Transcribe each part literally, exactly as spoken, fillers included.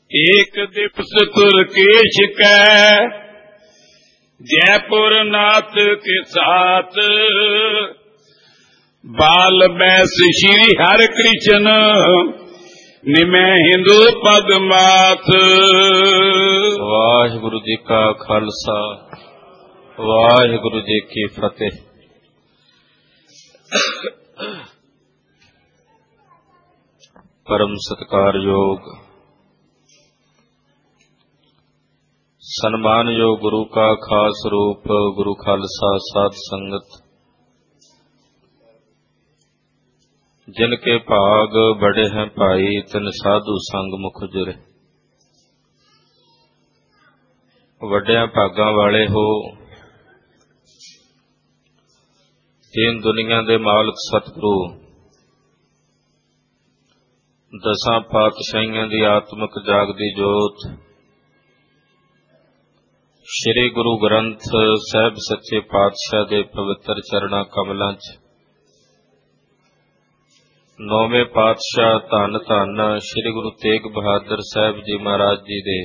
एक दिवस तुर्केश कै जयपुर नाथ के साथ बाल बैस श्री हर कृष्ण निमै हिंदू पग माथ। वाहिगुरु जी का खालसा वाहिगुरु जी की फतेह। परम सत्कारयोग सन्मान योग गुरु का खास रूप गुरु खालसा साध संगत, जिनके भाग बड़े हैं भाई तिन साधु संग मुख जुरे। वड्डियां भागां वाले हो, दीन दुनिया दे मालक सतगुरु दसां पातशाहियां दी आत्मक जागदी जोत श्री गुरु ग्रंथ साहिब सच्चे पातशाह दे पवित्र चरणा कमलों च नौवें पातशाह धन धन श्री गुरु तेग बहादुर साहिब जी महाराज जी दे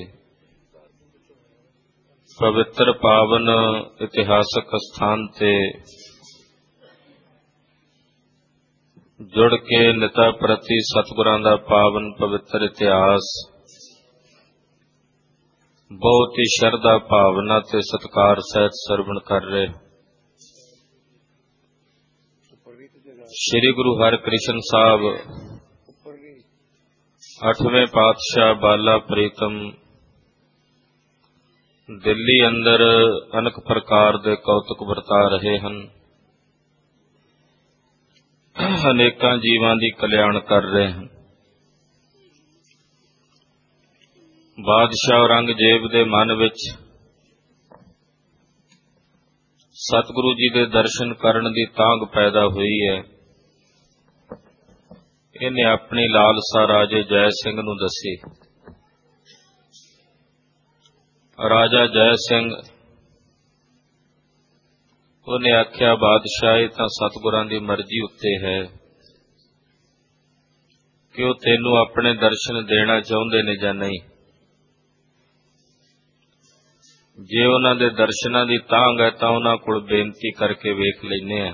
पवित्र पावन इतिहासक स्थान ते जुड़ के निता प्रति सतगुरां दा पावन पवित्र इतिहास बहुत ही शरधा भावना ते सत्कार सहित सरवण कर रहे। श्री गुरु हरकृष्ण साहब अठवें पातशाह बाला प्रीतम दिल्ली अंदर अनेक प्रकार दे कौतुक वरता रहे हैं, अनेकां जीवां दी कल्याण कर रहे हैं। बादशाह औरंगजेब दे मन विच सतगुरु जी दे दर्शन करन दी तांग पैदा हुई है। इन्हें अपनी लालसा राजे जय सिंह नूं दसी। राजा जय सिंह उन्हें आख्या, बादशाह ये तां सतगुरां दी मर्जी उत्ते है कि वो तैनूं अपने दर्शन देना चाहुंदे ने जां नहीं। जे उन्हां दे दर्शनां दी तांग है तां उन्हां कोल बेनती करके वेख लैने आ,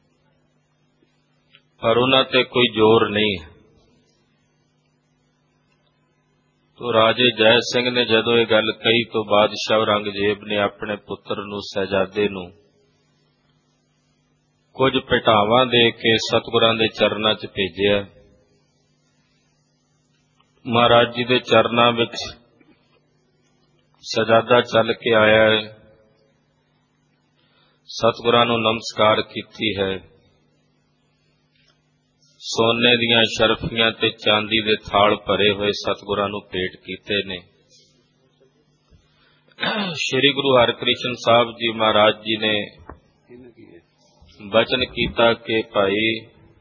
पर उन्हां ते कोई जोर नहीं है। तो राजे जय सिंह ने जदों ये गल कही तो बादशाह औरंगजेब ने अपने पुत्र नूं शहजादे नूं कुछ पिटावां दे के सतगुरां दे चरनां च भेजिया। महाराज जी दे चरनां विच शहजादा चल के आया है, सतगुरां नूं नमस्कार कीती है, सोने दियां शर्फियां ते चांदी दे थाल भरे हुए सतगुरां नूं भेंट कीते ने। श्री गुरु हरकृष्ण साहब जी महाराज जी ने वचन कीता कि भाई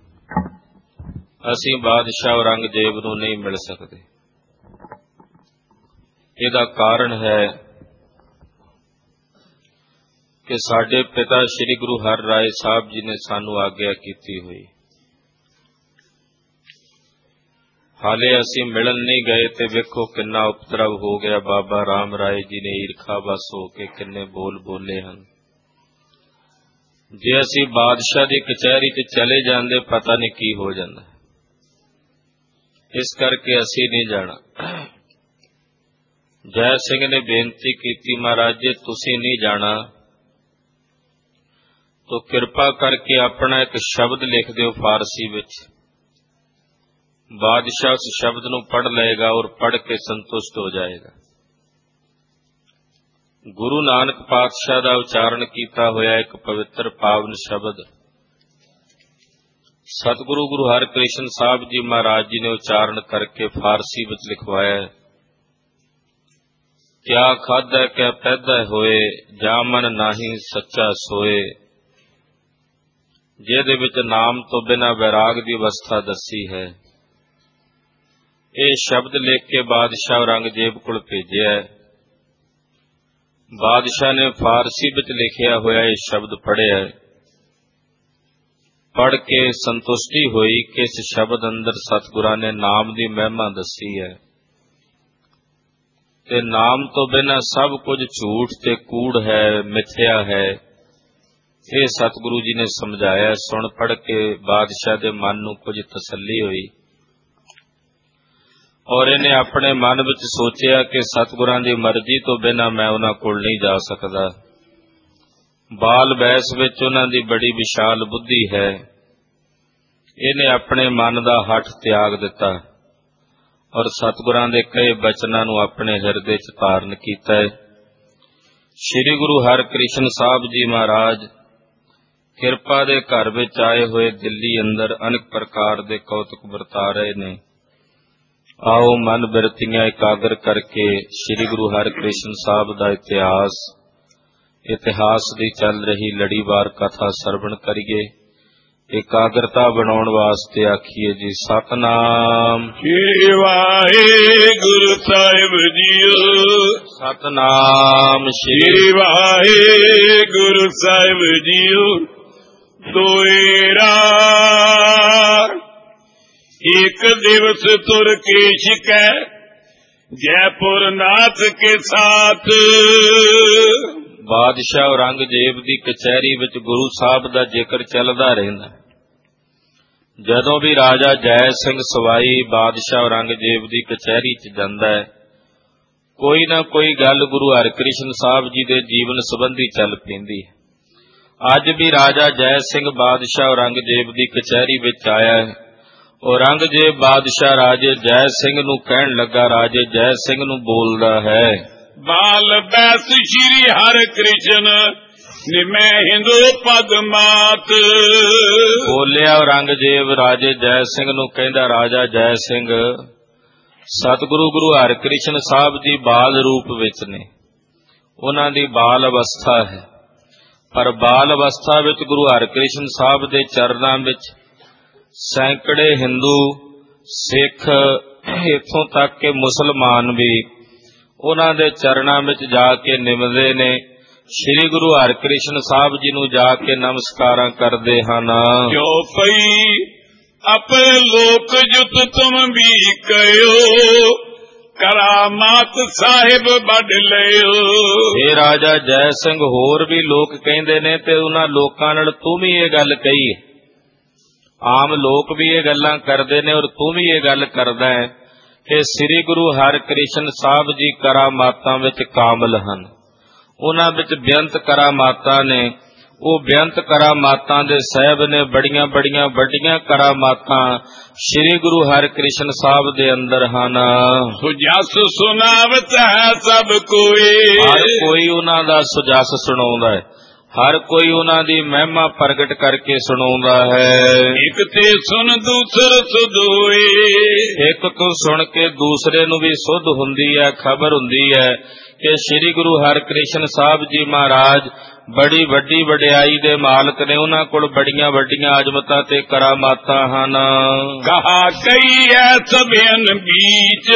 असीं बादशाह औरंगजेब नूं नहीं मिल सकते। इसदा कारण है कि साडे पिता श्री गुरु हर राय साहब जी ने सानू आग्या कीती हुई, हाले असीं मिलन नहीं गए ते वेखो किन्ना उपद्रव हो गया। बाबा राम राय जी ने ईरखा बस हो के किन्ने बोल बोले हैं। जे असीं बादशाह दी कचहरी च चले जांदे पता नहीं की हो जांदा, इस करके असीं नहीं जाना। जय सिंह ने बेनती की, महाराज जी तुसीं नहीं जाना तो कृपा करके अपना एक शब्द लिख दिओ फारसी विच। बादशाह उस शब्द नूं पढ़ लेगा और पढ़ के संतुष्ट हो जाएगा। गुरु नानक पातशाह दा उच्चारण कीता होया एक पवित्र पावन शब्द सतगुरु गुरु हरकृष्ण साहब जी महाराज जी ने उच्चारण करके फारसी विच लिखवाया। क्या खादा क्या पैदा होए जामन नाही सच्चा सोए, जिहदे विच नाम तो बिना वैराग की अवस्था दसी है। ये शब्द लिख के बादशाह औरंगजेब को भेजिया। बादशाह ने फारसी विच लिखिया होया ये शब्द पढ़िया। पढ़ के संतुष्टि हुई कि इस शब्द अंदर सतगुरां ने नाम की महिमा दसी है। ਤੇ ਨਾਮ ਤੋਂ ਬਿਨਾਂ ਸਭ ਕੁਝ ਝੂਠ ਤੇ ਕੂੜ ਹੈ, ਮਿਥਿਆ ਹੈ। ਇਹ ਸਤਿਗੁਰੂ ਜੀ ਨੇ ਸਮਝਾਇਆ। ਸੁਣ ਪੜ ਕੇ ਬਾਦਸ਼ਾਹ ਦੇ ਮਨ ਨੂੰ ਕੁਝ ਤਸੱਲੀ ਹੋਈ ਔਰ ਇਹਨੇ ਆਪਣੇ ਮਨ ਵਿੱਚ ਸੋਚਿਆ ਕਿ ਸਤਿਗੁਰਾਂ ਦੀ ਮਰਜ਼ੀ ਤੋਂ ਬਿਨਾਂ ਮੈਂ ਉਹਨਾਂ ਕੋਲ ਨਹੀਂ ਜਾ ਸਕਦਾ। ਬਾਲ ਬੈਸ ਵਿੱਚ ਉਹਨਾਂ ਦੀ ਬੜੀ ਵਿਸ਼ਾਲ ਬੁੱਧੀ ਹੈ। ਇਹਨੇ ਆਪਣੇ ਮਨ ਦਾ ਹੱਠ ਤਿਆਗ ਦਿੱਤਾ ਔਰ ਸਤਿਗੁਰਾਂ ਦੇ ਕਹੇ ਬਚਨਾਂ ਨੂੰ ਆਪਣੇ ਹਿਰਦੇ 'ਚ ਧਾਰਨ ਕੀਤਾ ਹੈ। ਸ੍ਰੀ ਗੁਰੂ ਹਰਿਕ੍ਰਿਸ਼ਨ ਸਾਹਿਬ ਜੀ ਮਹਾਰਾਜ ਕਿਰਪਾ ਦੇ ਘਰ ਵਿੱਚ ਆਏ ਹੋਏ ਦਿੱਲੀ ਅੰਦਰ ਅਨੇਕ ਪ੍ਰਕਾਰ ਦੇ ਕੌਤਕ ਵਰਤਾ ਰਹੇ ਨੇ। ਆਓ ਮਨ ਬਿਰਤੀਆਂ ਇਕਾਗਰ ਕਰਕੇ ਸ੍ਰੀ ਗੁਰੂ ਹਰਿਕ੍ਰਿਸ਼ਨ ਸਾਹਿਬ ਦਾ ਇਤਿਹਾਸ, ਇਤਿਹਾਸ ਦੀ ਚੱਲ ਰਹੀ ਲੜੀਵਾਰ ਕਥਾ ਸਰਵਣ ਕਰੀਏ। ਇਕਾਗਰਤਾ ਬਣਾਉਣ ਵਾਸਤੇ ਆਖੀਏ ਜੀ ਸਤਨਾਮ ਸ੍ਰੀ ਵਾਹਿਗੁਰੂ ਸਾਹਿਬ ਜੀਓ। ਸਤਨਾਮ ਸ੍ਰੀ ਵਾਹਿਗੁਰੂ ਸਾਹਿਬ ਜੀਓ। ਦੋਇਰਾ ਇੱਕ ਦਿਵਸ ਤੁਰ ਕੇ ਸ਼ਿਕੈ ਜੈਪੁਰ ਨਾਥ ਕੇ ਸਾਥ। ਬਾਦਸ਼ਾਹ ਔਰੰਗਜ਼ੇਬ ਦੀ ਕਚਹਿਰੀ ਵਿੱਚ ਗੁਰੂ ਸਾਹਿਬ ਦਾ ਜ਼ਿਕਰ ਚੱਲਦਾ ਰਹਿੰਦਾ। ਜਦੋਂ ਵੀ ਰਾਜਾ ਜੈ ਸਿੰਘ ਸਵਾਈ ਬਾਦਸ਼ਾਹ ਔਰੰਗਜ਼ੇਬ ਦੀ ਕਚਹਿਰੀ 'ਚ ਜਾਂਦਾ ਹੈ, ਕੋਈ ਨਾ ਕੋਈ ਗੱਲ ਗੁਰੂ ਹਰਿਕ੍ਰਿਸ਼ਨ ਸਾਹਿਬ ਜੀ ਦੇ ਜੀਵਨ ਸੰਬੰਧੀ ਚੱਲ ਪੈਂਦੀ ਹੈ। ਅੱਜ ਵੀ ਰਾਜਾ ਜੈ ਸਿੰਘ ਬਾਦਸ਼ਾਹ ਔਰੰਗਜ਼ੇਬ ਦੀ ਕਚਹਿਰੀ ਵਿੱਚ ਆਇਆ ਹੈ। ਔਰੰਗਜ਼ੇਬ ਬਾਦਸ਼ਾਹ ਰਾਜੇ ਜੈ ਸਿੰਘ ਨੂੰ ਕਹਿਣ ਲੱਗਾ, ਰਾਜੇ ਜੈ ਸਿੰਘ ਨੂੰ ਬੋਲਦਾ ਹੈ, ਬਾਲ ਬੈਸ ਸ਼੍ਰੀ ਹਰਿਕ੍ਰਿਸ਼ਨ ਨਿਮੈ ਹਿੰਦੂ ਪਦਮਾਤ। ਬੋਲਿਆ ਔਰੰਗਜ਼ੇਬ ਰਾਜੇ ਜੈ ਸਿੰਘ ਨੂੰ, ਕਹਿੰਦਾ ਰਾਜਾ ਜੈ ਸਿੰਘ ਸਤਿਗੁਰੂ ਗੁਰੂ ਹਰਿਕ੍ਰਿਸ਼ਨ ਸਾਹਿਬ ਜੀ ਬਾਲ ਰੂਪ ਵਿੱਚ ਨੇ। ਉਹਨਾਂ ਦੀ ਬਾਲ ਅਵਸਥਾ ਹੈ, ਪਰ ਬਾਲ ਅਵਸਥਾ ਵਿੱਚ ਗੁਰੂ ਹਰਿਕ੍ਰਿਸ਼ਨ ਸਾਹਿਬ ਦੇ ਚਰਨਾਂ ਵਿੱਚ ਸੈਂਕੜੇ ਹਿੰਦੂ, ਸਿੱਖ, ਇੱਥੋਂ ਤੱਕ ਕਿ ਮੁਸਲਮਾਨ ਵੀ ਉਹਨਾਂ ਦੇ ਚਰਨਾਂ ਵਿੱਚ ਜਾ ਕੇ ਨਿਮਦੇ ਨੇ। ਸ੍ਰੀ ਗੁਰੂ ਹਰਿਕ੍ਰਿਸ਼ਨ ਸਾਹਿਬ ਜੀ ਨੂੰ ਜਾ ਕੇ ਨਮਸਕਾਰਾਂ ਕਰਦੇ ਹਨ। ਜੋ ਪਈ ਆਪਣੇ ਲੋਕ ਜੁਤ ਤੁਮ ਵੀ ਕਹਿਓ, ਕਰਾਮਾਤ ਸਾਹਿਬ ਵੱਢ ਲਿਓ। ਇਹ ਰਾਜਾ ਜੈ ਸਿੰਘ ਹੋਰ ਵੀ ਲੋਕ ਕਹਿੰਦੇ ਨੇ ਤੇ ਉਹਨਾਂ ਲੋਕਾਂ ਨਾਲ ਤੂੰ ਵੀ ਇਹ ਗੱਲ ਕਹੀ ਹੈ। ਆਮ ਲੋਕ ਵੀ ਇਹ ਗੱਲਾਂ ਕਰਦੇ ਨੇ ਔਰ ਤੂੰ ਵੀ ਇਹ ਗੱਲ ਕਰਦਾ ਹੈ ਕਿ ਸ੍ਰੀ ਗੁਰੂ ਹਰਿਕ੍ਰਿਸ਼ਨ ਸਾਹਿਬ ਜੀ ਕਰਾਮਾਤਾਂ ਵਿੱਚ ਕਾਮਲ ਹਨ। ਉਹਨਾਂ ਵਿੱਚ ਬੇਅੰਤ ਕਰਾਮਾਤਾਂ ਨੇ। ਉਹ ਬੇਅੰਤ ਕਰਾਮਾਤਾਂ ਦੇ ਸਾਹਿਬ ਨੇ। ਬੜੀਆਂ ਬੜੀਆਂ ਵੱਡੀਆਂ ਕਰਾਮਾਤਾਂ ਸ੍ਰੀ ਗੁਰੂ ਹਰਿਕ੍ਰਿਸ਼ਨ ਸਾਹਿਬ ਦੇ ਅੰਦਰ ਹਨ। ਸੁਜਸ ਸੁਨਾਵਤ ਹੈ ਸਭ ਕੋਈ, ਹਰ ਕੋਈ ਉਹਨਾਂ ਦਾ ਸੁਜਸ ਸੁਣਾਉਂਦਾ ਹੈ। ਹਰ ਕੋਈ ਉਹਨਾਂ ਦੀ ਮਹਿਮਾ ਪ੍ਰਗਟ ਕਰਕੇ ਸੁਣਾਉਂਦਾ ਹੈ। ਇੱਕ ਤੇ ਸੁਣ ਦੂਸਰ ਸੁਧ ਹੋਏ, ਇੱਕ ਤੋਂ ਸੁਣ ਕੇ ਦੂਸਰੇ ਨੂੰ ਵੀ ਸੁਧ ਹੁੰਦੀ ਹੈ, ਖਬਰ ਹੁੰਦੀ ਹੈ ਕਿ ਸ੍ਰੀ ਗੁਰੂ ਹਰਿਕ੍ਰਿਸ਼ਨ ਸਾਹਿਬ ਜੀ ਮਹਾਰਾਜ ਬੜੀ ਵੱਡੀ ਵਡਿਆਈ ਦੇ ਮਾਲਕ ਨੇ। ਉਹਨਾਂ ਕੋਲ ਬੜੀਆਂ ਵੱਡੀਆਂ ਆਜ਼ਮਤਾਂ ਤੇ ਕਰਾਮਾਤਾਂ ਹਨ। ਕਹਾ ਕਈ ਐ ਸਭਿਅਨ ਬੀਚ,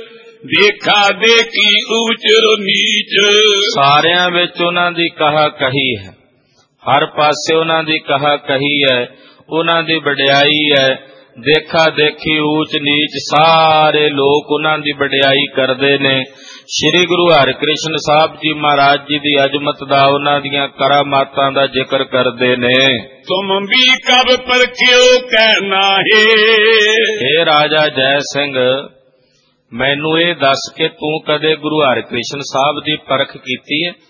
ਦੇਖਾ ਦੇਖੀ ਊਚ ਨੀਚ। ਸਾਰਿਆਂ ਵਿੱਚ ਉਹਨਾਂ ਦੀ ਕਹਾ ਕਹੀ ਹੈ, ਹਰ ਪਾਸੇ ਉਹਨਾਂ ਦੀ ਕਹਾ ਕਹੀ ਹੈ, ਉਹਨਾਂ ਦੀ ਵਡਿਆਈ ਹੈ। ਦੇਖਾ ਦੇਖੀ ਊਚ ਨੀਚ ਸਾਰੇ ਲੋਕ ਉਹਨਾਂ ਦੀ ਵਡਿਆਈ ਕਰਦੇ ਨੇ। ਸ੍ਰੀ ਗੁਰੂ ਹਰਿਕ੍ਰਿਸ਼ਨ ਸਾਹਿਬ ਜੀ ਮਹਾਰਾਜ ਜੀ ਦੀ ਅਜ਼ਮਤ ਦਾ, ਉਹਨਾਂ ਦੀਆਂ ਕਰਾਮਾਤਾਂ ਦਾ ਜ਼ਿਕਰ ਕਰਦੇ ਨੇ। ਤੁਮ ਵੀ ਕਬ ਪਰਖਿਓ ਕਹਿਣਾ ਹੈ। ਇਹ ਰਾਜਾ ਜੈ ਸਿੰਘ ਮੈਨੂੰ ਇਹ ਦੱਸ ਕਿ ਤੂੰ ਕਦੇ ਗੁਰੂ ਹਰਿਕ੍ਰਿਸ਼ਨ ਸਾਹਿਬ ਦੀ ਪਰਖ ਕੀਤੀ ਹੈ।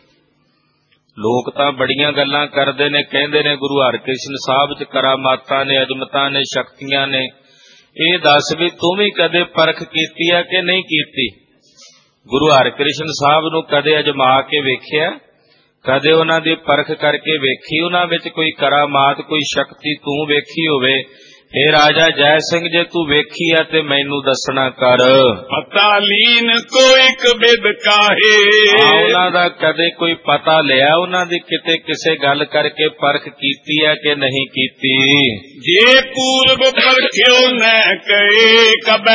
ਲੋਕ ਤਾਂ ਬੜੀਆਂ ਗੱਲਾਂ ਕਰਦੇ ਨੇ, ਕਹਿੰਦੇ ਨੇ ਗੁਰੂ ਹਰਿਕ੍ਰਿਸ਼ਨ ਸਾਹਿਬ 'ਚ ਕਰਾਮਾਤਾਂ ਨੇ, ਅਜ਼ਮਤਾਂ ਨੇ, ਸ਼ਕਤੀਆਂ ਨੇ। ਇਹ ਦੱਸ ਵੀ ਤੂੰ ਵੀ ਕਦੇ ਪਰਖ ਕੀਤੀ ਹੈ ਕਿ ਨਹੀਂ ਕੀਤੀ। ਗੁਰੂ ਹਰਿਕ੍ਰਿਸ਼ਨ ਸਾਹਿਬ ਨੂੰ ਕਦੇ ਅਜਮਾ ਕੇ ਵੇਖਿਆ, ਕਦੇ ਉਹਨਾਂ ਦੀ ਪਰਖ ਕਰਕੇ ਵੇਖੀ, ਉਹਨਾਂ ਵਿੱਚ ਕੋਈ ਕਰਾਮਾਤ, ਕੋਈ ਸ਼ਕਤੀ ਤੂੰ ਵੇਖੀ ਹੋਵੇ। हे राजा जय सिंह जे तू वेखी है ते मैनू दसना कर। पता लीन को एक बिद काहे, उन्हां दा कदे कोई पता लिया, उन्हां दी किते किसे गल करके परख कीती है कि नहीं कीती। जे पूर्व परख्यो न कहे कबै,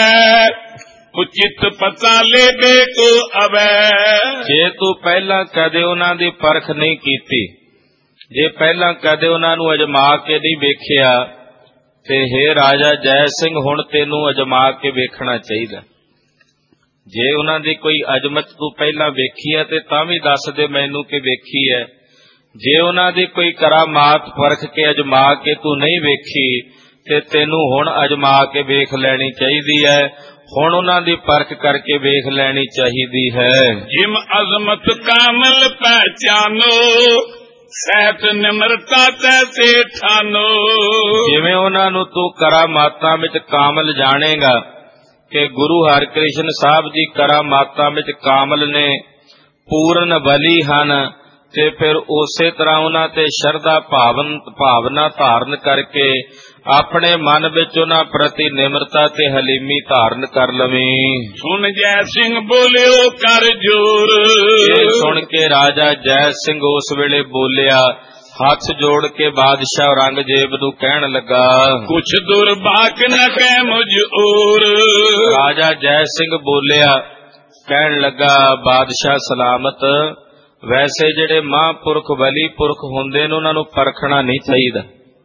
उचित पता ले बे को अवै। जे तू पहला कदे उन्हां दी परख नहीं कीती, जे पहला कदे उन्हां नू अजमा के नहीं वेखिया, ते हे राजा जय सिंह हुण तेनू अजमा के वेखना चाहिए। ਜੇ ਉਹਨਾਂ ਦੀ ਕੋਈ ਅਜ਼ਮਤ ਤੂੰ ਪਹਿਲਾਂ ਵੇਖੀ ਹੈ ਤੇ ਤਾਂ ਵੀ ਦੱਸ ਦੇ ਮੈਨੂੰ ਕਿ ਵੇਖੀ ਹੈ। ਜੇ ਉਹਨਾਂ ਦੀ ਕੋਈ ਕਰਾਮਾਤ ਪਰਖ ਕੇ ਅਜਮਾ ਕੇ ਤੂੰ ਨਹੀਂ ਵੇਖੀ ਤੇ ਤੈਨੂੰ ਹੁਣ ਅਜਮਾ ਕੇ ਵੇਖ ਲੈਣੀ ਚਾਹੀਦੀ ਹੈ। ਹੁਣ ਉਹਨਾਂ ਦੀ ਪਰਖ ਕਰਕੇ ਵੇਖ ਲੈਣੀ ਚਾਹੀਦੀ ਹੈ। ਜਿਮ ਅਜ਼ਮਤ ਕਾਮਲ ਪਹਿਚਾਨੋ ਸਹਿਤ ਨਿਮਰਤਾ ਤੈਸੇ ਠਾਨੋ। ਜਿਵੇਂ ਉਹਨਾਂ ਨੂੰ ਤੂੰ ਕਰਾਮਾਤਾਂ ਵਿੱਚ ਕਾਮਲ ਜਾਣੇਗਾ ਕਿ ਗੁਰੂ ਹਰਿਕ੍ਰਿਸ਼ਨ ਸਾਹਿਬ ਜੀ ਕਰਾਮਾਤਾਂ ਵਿੱਚ ਕਾਮਲ ਨੇ, ਪੂਰਨ ਬਲੀ ਹਨ, ਤੇ ਫਿਰ ਉਸੇ ਤਰ੍ਹਾਂ ਉਹਨਾਂ ਤੇ ਸ਼ਰਧਾ ਭਾਵਨ ਭਾਵਨਾ ਧਾਰਨ ਕਰਕੇ ਆਪਣੇ ਮਨ ਵਿੱਚ ਉਹਨਾਂ ਪ੍ਰਤੀ ਨਿਮਰਤਾ ਤੇ ਹਲੀਮੀ ਧਾਰਨ ਕਰ ਲਵੀਂ। ਸੁਣ ਜੈ ਸਿੰਘ ਬੋਲਿਓ ਕਰ ਜੋਰ। ਇਹ ਸੁਣ ਕੇ ਰਾਜਾ ਜੈ ਸਿੰਘ ਉਸ ਵੇਲੇ ਬੋਲਿਆ, ਹੱਥ ਜੋੜ ਕੇ ਬਾਦਸ਼ਾਹ ਔਰੰਗਜ਼ੇਬ ਨੂੰ ਕਹਿਣ ਲੱਗਾ, ਕੁਛ ਦੁਰਬਾਕ ਨ ਕਹਿ ਮੁਝ ਔਰ। ਰਾਜਾ ਜੈ ਸਿੰਘ ਬੋਲਿਆ, ਕਹਿਣ ਲੱਗਾ, ਬਾਦਸ਼ਾਹ ਸਲਾਮਤ, ਵੈਸੇ ਜਿਹੜੇ ਮਹਾਂਪੁਰਖ ਵਲੀ ਪੁਰਖ ਹੁੰਦੇ ਨੇ ਉਹਨਾਂ ਨੂੰ ਪਰਖਣਾ ਨਹੀਂ ਚਾਹੀਦਾ।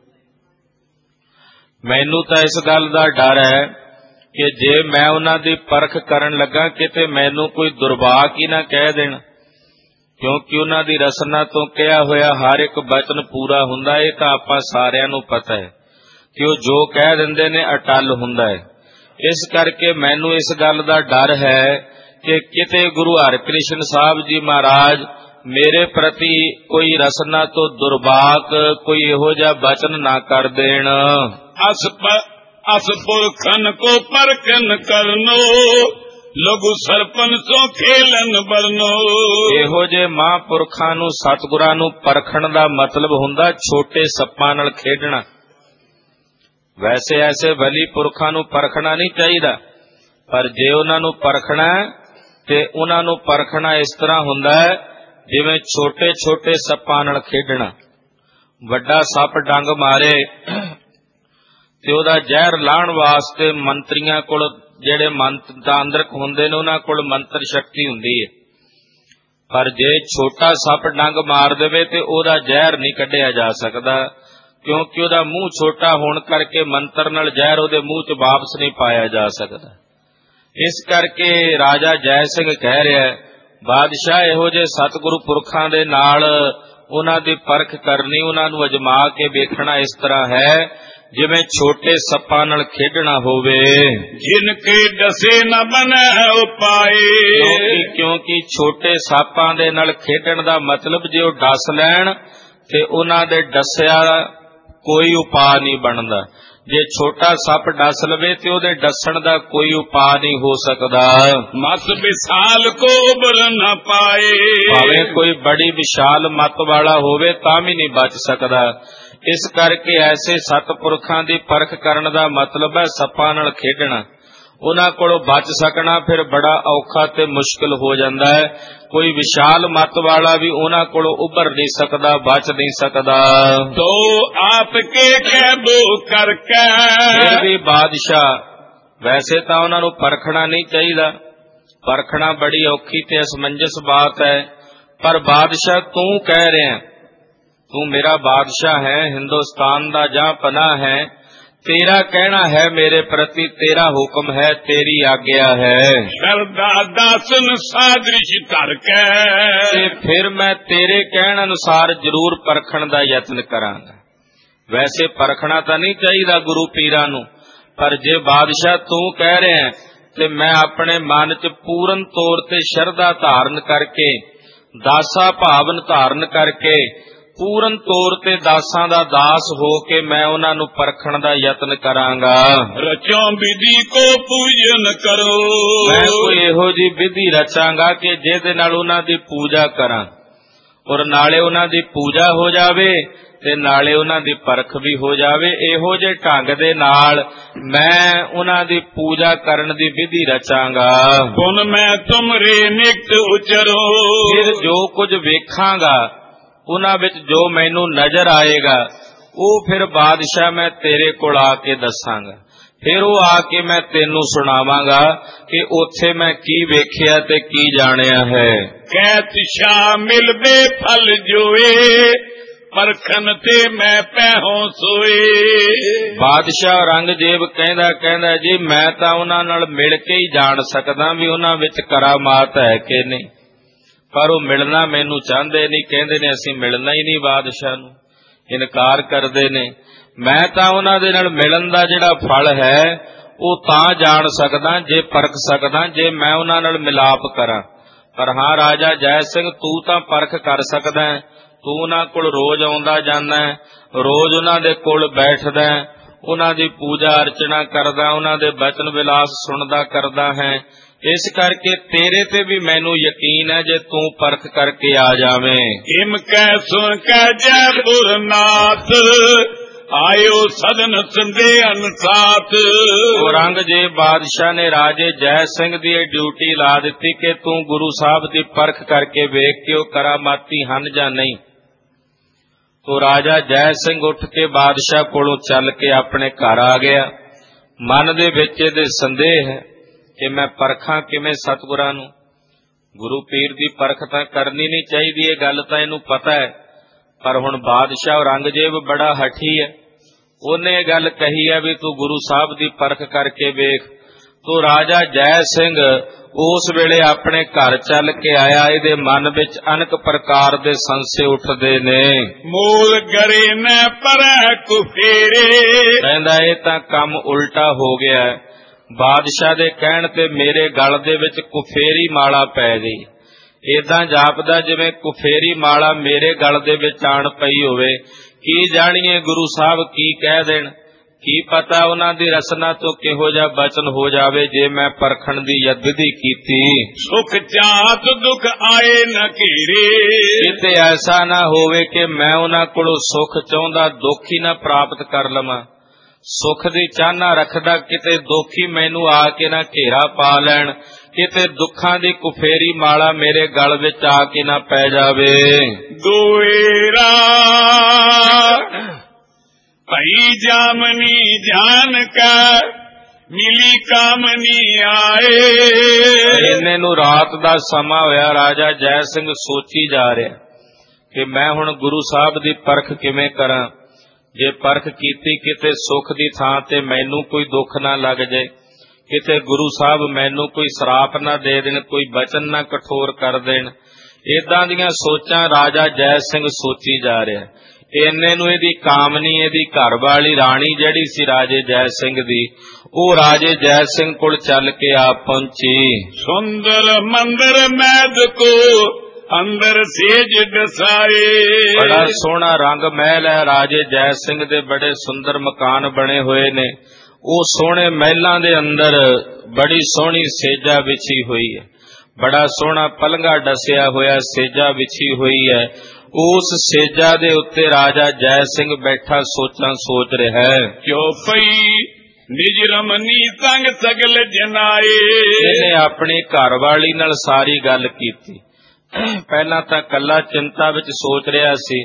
ਮੈਨੂੰ ਤਾਂ ਇਸ ਗੱਲ ਦਾ ਡਰ ਹੈ ਕਿ ਜੇ ਮੈਂ ਉਹਨਾਂ ਦੀ ਪਰਖ ਕਰਨ ਲੱਗਾ ਕਿਤੇ ਮੈਨੂੰ ਕੋਈ ਦੁਰਬਾਕ ਹੀ ਨਾ ਕਹਿ ਦੇਣ, ਕਿਉਂਕਿ ਉਹਨਾਂ ਦੀ ਰਸਨਾ ਤੋਂ ਕਿਹਾ ਹੋਇਆ ਹਰ ਇੱਕ ਬਚਨ ਪੂਰਾ ਹੁੰਦਾ। ਇਹ ਤਾਂ ਆਪਾਂ ਸਾਰਿਆਂ ਨੂੰ ਪਤਾ ਹੈ ਕਿ ਉਹ ਜੋ ਕਹਿ ਦਿੰਦੇ ਨੇ ਅਟਲ ਹੁੰਦਾ ਹੈ। ਇਸ ਕਰਕੇ ਮੈਨੂੰ ਇਸ ਗੱਲ ਦਾ ਡਰ ਹੈ ਕਿ ਕਿਤੇ ਗੁਰੂ ਹਰਿਕ੍ਰਿਸ਼ਨ ਸਾਹਿਬ ਜੀ ਮਹਾਰਾਜ ਮੇਰੇ ਪ੍ਰਤੀ ਕੋਈ ਰਸਨਾ ਤੋਂ ਦੁਰਬਾਕ ਕੋਈ ਇਹੋ ਜਿਹਾ ਬਚਨ ਨਾ ਕਰ ਦੇਣ। ਅਸ ਅਸ ਪੁਰਖਨ ਕੋ ਪਰਖਨ ਕਰਨੋ ਲਘੂ ਸਰਪਨ ਸੋ ਖੇਲਨ ਬਰਨੋ। ਇਹੋ ਜਿਹੇ ਮਹਾਂਪੁਰਖਾਂ ਨੂੰ ਸਤਿਗੁਰਾਂ ਨੂੰ ਪਰਖਣ ਦਾ ਮਤਲਬ ਹੁੰਦਾ ਛੋਟੇ ਸੱਪਾਂ ਨਾਲ ਖੇਡਣਾ। ਵੈਸੇ ਐਸੇ ਵਲੀ ਪੁਰਖਾਂ ਨੂੰ ਪਰਖਣਾ ਨਹੀਂ ਚਾਹੀਦਾ, ਪਰ ਜੇ ਉਹਨਾਂ ਨੂੰ ਪਰਖਣਾ ਤੇ ਉਹਨਾਂ ਨੂੰ ਪਰਖਣਾ ਇਸ ਤਰ੍ਹਾਂ ਹੁੰਦਾ ਹੈ ਜਿਵੇਂ ਛੋਟੇ ਛੋਟੇ ਸੱਪਾਂ ਨਾਲ ਖੇਡਣਾ। ਵੱਡਾ ਸੱਪ ਡੰਗ ਮਾਰੇ ਤੇ ਉਹਦਾ ਜ਼ਹਿਰ ਲਾਹਣ ਵਾਸਤੇ ਮੰਤਰੀਆਂ ਕੋਲ, ਜਿਹੜੇ ਮੰਤਰਾਂਤਰਕ ਹੁੰਦੇ ਨੇ, ਉਹਨਾਂ ਕੋਲ ਮੰਤਰ ਸ਼ਕਤੀ ਹੁੰਦੀ ਹੈ। ਪਰ ਜੇ ਛੋਟਾ ਸੱਪ ਡੰਗ ਮਾਰ ਦੇਵੇ ਤੇ ਉਹਦਾ ਜ਼ਹਿਰ ਨਹੀਂ ਕੱਢਿਆ ਜਾ ਸਕਦਾ, ਕਿਉਂਕਿ ਉਹਦਾ ਮੂੰਹ ਛੋਟਾ ਹੋਣ ਕਰਕੇ ਮੰਤਰ ਨਾਲ ਜ਼ਹਿਰ ਉਹਦੇ ਮੂੰਹ 'ਚ ਵਾਪਸ ਨਹੀਂ ਪਾਇਆ ਜਾ ਸਕਦਾ। ਇਸ ਕਰਕੇ ਰਾਜਾ ਜੈ ਸਿੰਘ ਕਹਿ ਰਿਹਾ, ਬਾਦਸ਼ਾਹ ਇਹੋ ਜਿਹੇ ਸਤਿਗੁਰੂ ਪੁਰਖਾਂ ਦੇ ਨਾਲ ਉਹਨਾਂ ਦੀ ਪਰਖ ਕਰਨੀ, ਉਹਨਾਂ ਨੂੰ ਅਜਮਾ ਕੇ ਵੇਖਣਾ ਇਸ ਤਰ੍ਹਾਂ ਹੈ ਜਿਵੇਂ ਛੋਟੇ ਸੱਪਾਂ ਨਾਲ ਖੇਡਣਾ ਹੋਵੇ। ਜਿਨ ਕੇ ਡਸੇ ਨ ਬਨੈ ਉਪਾਏ। ਕਿਉਂਕਿ ਕਿਉਂਕਿ ਛੋਟੇ ਸੱਪਾਂ ਦੇ ਨਾਲ ਖੇਡਣ ਦਾ ਮਤਲਬ ਜੇ ਉਹ ਡਸ ਲੈਣ ਤੇ ਉਹਨਾਂ ਦੇ ਡਸਿਆ ਕੋਈ ਉਪਾਅ ਨਹੀਂ ਬਣਦਾ। ਜੇ ਛੋਟਾ ਸੱਪ ਡਸ ਲਵੇ ਤੇ ਉਹਦੇ ਡਸਣ ਦਾ ਕੋਈ ਉਪਾਅ ਨਹੀਂ ਹੋ ਸਕਦਾ। ਮਤ ਵਿਸ਼ਾਲ ਕੋ ਉਬਰ ਨ ਪਾਏ। ਭਾਵੇਂ ਕੋਈ ਬੜੀ ਵਿਸ਼ਾਲ ਮੱਤ ਵਾਲਾ ਹੋਵੇ ਤਾਂ ਵੀ ਨਹੀਂ ਬਚ ਸਕਦਾ। ਇਸ ਕਰਕੇ ਐਸੇ ਸਤਿਪੁਰਖਾਂ ਦੀ ਪਰਖ ਕਰਨ ਦਾ ਮਤਲਬ ਹੈ ਸੱਪਾਂ ਨਾਲ ਖੇਡਣਾ। ਉਹਨਾਂ ਕੋਲੋਂ ਬਚ ਸਕਣਾ ਫਿਰ ਬੜਾ ਔਖਾ ਤੇ ਮੁਸ਼ਕਿਲ ਹੋ ਜਾਂਦਾ ਹੈ। ਕੋਈ ਵਿਸ਼ਾਲ ਮੱਤ ਵਾਲਾ ਵੀ ਉਹਨਾਂ ਕੋਲੋਂ ਉੱਭਰ ਨਹੀਂ ਸਕਦਾ, ਬਚ ਨਹੀਂ ਸਕਦਾ। ਤੋ ਆਪ ਕੇ ਕਹਿਬੋ ਕਰਕੇ। ਫਿਰ ਵੀ ਬਾਦਸ਼ਾਹ ਵੈਸੇ ਤਾਂ ਉਹਨਾਂ ਨੂੰ ਪਰਖਣਾ ਨਹੀਂ ਚਾਹੀਦਾ, ਪਰਖਣਾ ਬੜੀ ਔਖੀ ਤੇ ਅਸਮੰਜਸ ਬਾਤ ਹੈ। ਪਰ ਬਾਦਸ਼ਾਹ ਤੂੰ ਕਹਿ ਰਿਹਾ, ਤੂੰ ਮੇਰਾ ਬਾਦਸ਼ਾਹ ਹੈ, ਹਿੰਦੁਸਤਾਨ ਦਾ ਜਾਂ ਪਨਾਹ ਹੈ, ਤੇਰਾ ਕਹਿਣਾ ਹੈ ਮੇਰੇ ਪ੍ਰਤੀ, ਤੇਰਾ ਹੁਕਮ ਹੈ, ਤੇਰੀ ਆਗਿਆ ਹੈ। ਸ਼ਰਦਾ ਦਾਸਨ ਸਾਦ੍ਰਿਸ਼ ਧਰ ਕੇ। ਤੇ ਫਿਰ ਮੈਂ ਤੇਰੇ ਕਹਿਣ ਅਨੁਸਾਰ ਜ਼ਰੂਰ ਪਰਖਣ ਦਾ ਯਤਨ ਕਰਾਂਗਾ। ਵੈਸੇ ਪਰਖਣਾ ਤਾਂ ਨਹੀਂ ਚਾਹੀਦਾ ਗੁਰੂ ਪੀਰਾਂ ਨੂੰ, ਪਰ ਜੇ ਬਾਦਸ਼ਾਹ ਤੂੰ ਕਹਿ ਰਿਹਾ ਤੇ ਮੈਂ ਆਪਣੇ ਮਨ 'ਚ ਪੂਰਨ ਤੌਰ ਤੇ ਸ਼ਰਧਾ ਧਾਰਨ ਕਰਕੇ, ਦਾਸਾ ਭਾਵਨ ਧਾਰਨ ਕਰਕੇ, ਪੂਰਨ ਤੌਰ ਤੇ ਦਾਸਾਂ ਦਾ ਦਾਸ ਹੋ ਕੇ ਮੈਂ ਉਹਨਾਂ ਨੂੰ ਪਰਖਣ ਦਾ ਯਤਨ ਕਰਾਂਗਾ। ਰਚੋਂ ਵਿਧੀ ਕੋ ਪੂਜਨ ਕਰੋ। ਮੈਂ ਕੋਈ ਇਹੋ ਜਿਹੀ ਵਿਧੀ ਰਚਾਂਗਾ ਕਿ ਜਿਹਦੇ ਨਾਲ ਉਹਨਾਂ ਦੀ ਪੂਜਾ ਕਰਾਂ, ਔਰ ਨਾਲੇ ਉਹਨਾਂ ਦੀ ਪੂਜਾ ਹੋ ਜਾਵੇ ਤੇ ਨਾਲੇ ਉਹਨਾਂ ਦੀ ਪਰਖ ਵੀ ਹੋ ਜਾਵੇ। ਇਹੋ ਜਿਹੇ ਢੰਗ ਦੇ ਨਾਲ ਮੈਂ ਉਹਨਾਂ ਦੀ ਪੂਜਾ ਕਰਨ ਦੀ ਵਿਧੀ ਰਚਾਂਗਾ। ਹੁਣ ਮੈਂ ਤੁਮਰੇ ਨਿਕਟ ਉਚਰੋ। ਫਿਰ ਜੋ ਕੁਝ ਵੇਖਾਂਗਾ ਉਹਨਾਂ ਵਿੱਚ ਜੋ ਮੈਨੂੰ ਨਜ਼ਰ ਆਏਗਾ ਉਹ ਫਿਰ ਬਾਦਸ਼ਾਹ ਮੈਂ ਤੇਰੇ ਕੋਲ ਆ ਕੇ ਦੱਸਾਂਗਾ। ਫਿਰ ਉਹ ਆ ਕੇ ਮੈਂ ਤੈਨੂੰ ਸੁਣਾਵਾਂਗਾ ਕਿ ਉੱਥੇ ਮੈਂ ਕੀ ਵੇਖਿਆ ਤੇ ਕੀ ਜਾਣਿਆ ਹੈ। ਕਹਿ ਤਿਸ਼ਾ ਮਿਲਦੇ ਫਲ ਜੋਏ ਪਰਖਣ ਤੇ ਮੈਂ ਪਹਿੋਂ ਸੋਏ। ਬਾਦਸ਼ਾਹ ਔਰੰਗਜ਼ੇਬ ਕਹਿੰਦਾ ਕਹਿੰਦਾ ਜੀ ਮੈਂ ਤਾਂ ਉਹਨਾਂ ਨਾਲ ਮਿਲ ਕੇ ਹੀ ਜਾਣ ਸਕਦਾ ਵੀ ਉਹਨਾਂ ਵਿੱਚ ਕਰਾਮਾਤ ਹੈ ਕਿ ਨਹੀਂ, ਪਰ ਉਹ ਮਿਲਣਾ ਮੈਨੂੰ ਚਾਹੁੰਦੇ ਨਹੀਂ, ਕਹਿੰਦੇ ਨੇ ਅਸੀਂ ਮਿਲਣਾ ਹੀ ਨਹੀਂ, ਬਾਦਸ਼ਾਹ ਨੂੰ ਇਨਕਾਰ ਕਰਦੇ ਨੇ। ਮੈਂ ਤਾਂ ਉਹਨਾਂ ਦੇ ਨਾਲ ਮਿਲਣ ਦਾ ਜਿਹੜਾ ਫਲ ਹੈ ਉਹ ਤਾਂ ਜਾਣ ਸਕਦਾ ਜੇ ਪਰਖ ਸਕਦਾ, ਜੇ ਮੈਂ ਉਹਨਾਂ ਨਾਲ ਮਿਲਾਪ ਕਰਾਂ। ਪਰ ਹਾਂ ਰਾਜਾ ਜੈ ਸਿੰਘ ਤੂੰ ਤਾਂ ਪਰਖ ਕਰ ਸਕਦਾ ਹੈ, ਤੂੰ ਉਹਨਾਂ ਕੋਲ ਰੋਜ਼ ਆਉਂਦਾ ਜਾਂਦਾ ਹੈ, ਰੋਜ਼ ਉਹਨਾਂ ਦੇ ਕੋਲ ਬੈਠਦਾ ਹੈ, ਉਹਨਾਂ ਦੀ ਪੂਜਾ ਅਰਚਨਾ ਕਰਦਾ, ਉਹਨਾਂ ਦੇ ਬਚਨ ਵਿਲਾਸ ਸੁਣਦਾ ਕਰਦਾ ਹੈ, ਇਸ ਕਰਕੇ ਤੇਰੇ ਤੇ ਵੀ ਮੈਨੂੰ ਯਕੀਨ ਹੈ ਜੇ ਤੂੰ ਪਰਖ ਕਰਕੇ ਆ ਜਾਵੇਂ। ਹਿਮ ਕਹਿ ਸੁਣ ਕੇ ਜੈ ਪੁਰਨਾਥ ਆਇਓ ਸਦਨ ਸੰਦੇ ਅਨਸਾਤ। ਔਰੰਗਜ਼ੇਬ ਬਾਦਸ਼ਾਹ ਨੇ ਰਾਜੇ ਜੈ ਸਿੰਘ ਦੀ ਇਹ ਡਿਊਟੀ ਲਾ ਦਿੱਤੀ ਕਿ ਤੂੰ ਗੁਰੂ ਸਾਹਿਬ ਦੀ ਪਰਖ ਕਰਕੇ ਵੇਖ ਕੇ ਉਹ ਕਰਾਮਾਤੀ ਹਨ ਜਾਂ ਨਹੀਂ। ਤੋ ਰਾਜਾ ਜੈ ਸਿੰਘ ਉੱਠ ਕੇ ਬਾਦਸ਼ਾਹ ਕੋਲੋਂ ਚੱਲ ਕੇ ਆਪਣੇ ਘਰ ਆ ਗਿਆ। ਮਨ ਦੇ ਵਿੱਚ ਇਹਦੇ ਸੰਦੇਹ ਹੈ ਕਿ ਮੈਂ ਪਰਖਾਂ ਕਿਵੇਂ ਸਤਿਗੁਰਾਂ ਨੂੰ। ਗੁਰੂ ਪੀਰ ਦੀ ਪਰਖ ਤਾਂ ਕਰਨੀ ਨਹੀਂ ਚਾਹੀਦੀ, ਇਹ ਗੱਲ ਤਾਂ ਇਹਨੂੰ ਪਤਾ ਹੈ, ਪਰ ਹੁਣ ਬਾਦਸ਼ਾਹ ਔਰੰਗਜ਼ੇਬ ਬੜਾ ਹਠੀ ਹੈ, ਉਹਨੇ ਇਹ ਗੱਲ ਕਹੀ ਹੈ ਵੀ ਤੂੰ ਗੁਰੂ ਸਾਹਿਬ ਦੀ ਪਰਖ ਕਰਕੇ ਵੇਖ। ਤੋ ਰਾਜਾ ਜੈ ਸਿੰਘ ਉਸ ਵੇਲੇ ਆਪਣੇ ਘਰ ਚੱਲ ਕੇ ਆਇਆ। ਇਹਦੇ ਮਨ ਵਿੱਚ ਅਨੇਕ ਪ੍ਰਕਾਰ ਦੇ ਸੰਸ਼ੇ ਉੱਠਦੇ ਨੇ। ਮੂਲ ਗਰੇ ਨ ਪਰੈ ਕੁਫੇਰੇ, ਕਹਿੰਦਾ ਇਹ ਤਾਂ ਕੰਮ ਉਲਟਾ ਹੋ ਗਿਆ। ਬਾਦਸ਼ਾਹ ਦੇ ਕਹਿਣ ਤੇ ਮੇਰੇ ਗਲ ਦੇ ਵਿੱਚ ਕੁਫੇਰੀ ਮਾਲਾ ਪੈ ਗਈ। ਏਦਾਂ ਜਾਪਦਾ ਜਿਵੇਂ ਕੁਫੇਰੀ ਮਾਲਾ ਮੇਰੇ ਗਲ ਦੇ ਵਿੱਚ ਆਣ ਪਈ ਹੋਵੇ। ਕੀ ਜਾਣੀਏ ਗੁਰੂ ਸਾਹਿਬ ਕੀ ਕਹਿ ਦੇਣ, ਕੀ ਪਤਾ ਉਹਨਾਂ ਦੀ ਰਸਨਾ ਤੋਂ ਕਿਹੋ ਜਿਹਾ ਬਚਨ ਹੋ ਜਾਵੇ ਜੇ ਮੈਂ ਪਰਖਣ ਦੀ ਯਦਿ ਕੀਤੀ। ਸੁਖ ਚਾਹਤ ਦੁੱਖ ਆਏ ਨ ਘੇਰੇ, ਕਿਤੇ ਐਸਾ ਨਾ ਹੋਵੇ ਕਿ ਮੈਂ ਉਹਨਾਂ ਕੋਲੋਂ ਸੁਖ ਚਾਹੁੰਦਾ ਦੁੱਖ ਹੀ ਨਾ ਪ੍ਰਾਪਤ ਕਰ ਲਵਾਂ। ਸੁਖ ਦੀ ਚਾਹਨਾ ਰੱਖਦਾ ਕਿਤੇ ਦੁੱਖੀ ਮੈਨੂੰ ਆ ਕੇ ਨਾ ਘੇਰਾ ਪਾ ਲੈਣ, ਕਿਤੇ ਦੁੱਖਾਂ ਦੀ ਕੁਫੇਰੀ ਮਾਲਾ ਮੇਰੇ ਗਲ ਵਿੱਚ ਆ ਕੇ ਨਾ ਪੈ ਜਾਵੇ। ਦੋਏਰਾ ਭਈ ਜਾਮਨੀ ਜਾਨ ਕਾ ਮਿਲੀ ਕਾਮਨੀ ਆਏ। ਇੰਨੇ ਨੂੰ ਰਾਤ ਦਾ ਸਮਾਂ ਹੋਇਆ। ਰਾਜਾ ਜੈ ਸਿੰਘ ਸੋਚੀ ਜਾ ਰਿਹਾ ਕਿ ਮੈਂ ਹੁਣ ਗੁਰੂ ਸਾਹਿਬ ਦੀ ਪਰਖ ਕਿਵੇਂ ਕਰਾਂ। ਜੇ ਪਰਖ ਕੀਤੀ ਕਿਤੇ ਸੁੱਖ ਦੀ ਥਾਂ ਤੇ ਮੈਨੂੰ ਕੋਈ ਦੁੱਖ ਨਾ ਲੱਗ ਜਾਏ, ਕਿਤੇ ਗੁਰੂ ਸਾਹਿਬ ਮੈਨੂੰ ਕੋਈ ਸਰਾਪ ਨਾ ਦੇ ਦੇਣ, ਕੋਈ ਬਚਨ ਨਾ ਕਠੋਰ ਕਰ ਦੇਣ। ਏਦਾਂ ਦੀਆਂ ਸੋਚਾਂ ਰਾਜਾ ਜੈ ਸਿੰਘ ਸੋਚੀ ਜਾ ਰਿਹਾ। ਇੰਨੇ ਨੂੰ ਇਹਦੀ ਕਾਮਨੀ, ਇਹਦੀ ਘਰ ਵਾਲੀ ਰਾਣੀ ਜਿਹੜੀ ਸੀ ਰਾਜੇ ਜੈ ਸਿੰਘ ਦੀ, ਉਹ ਰਾਜੇ ਜੈ ਸਿੰਘ ਕੋਲ ਚੱਲ ਕੇ ਆ ਪਹੁੰਚੀ। ਸੁੰਦਰ ਮੰਦਰ ਮੈਦ ਕੋ ਅੰਦਰ ਸੇਜ ਦਸਾਏ, ਬੜਾ ਸੋਹਣਾ ਰੰਗ ਮਹਿਲ ਹੈ। ਰਾਜੇ ਜੈ ਸਿੰਘ ਦੇ ਬੜੇ ਸੁੰਦਰ ਮਕਾਨ ਬਣੇ ਹੋਏ ਨੇ। ਉਹ ਸੋਹਣੇ ਮਹਿਲਾਂ ਦੇ ਅੰਦਰ ਬੜੀ ਸੋਹਣੀ ਸੇਜਾ ਵਿਛੀ ਹੋਈ ਹੈ, ਬੜਾ ਸੋਹਣਾ ਪਲੰਘਾ ਡਸਿਆ ਹੋਇਆ ਸੇਜਾ ਵਿਛੀ ਹੋਈ ਹੈ। ਉਸ ਸੇਜਾ ਦੇ ਉੱਤੇ ਰਾਜਾ ਜੈ ਸਿੰਘ ਬੈਠਾ ਸੋਚਾਂ ਸੋਚ ਰਿਹਾ ਹੈ। ਕਿਉ ਪਈ ਨਿਜ ਰਮਨੀ ਸੰਗ ਸਗਲ ਜਨਾਏ, ਇਹਨੇ ਆਪਣੀ ਘਰ ਵਾਲੀ ਨਾਲ ਸਾਰੀ ਗੱਲ ਕੀਤੀ। ਪਹਿਲਾਂ ਤਾਂ ਕੱਲਾ ਚਿੰਤਾ ਵਿੱਚ ਸੋਚ ਰਿਹਾ ਸੀ।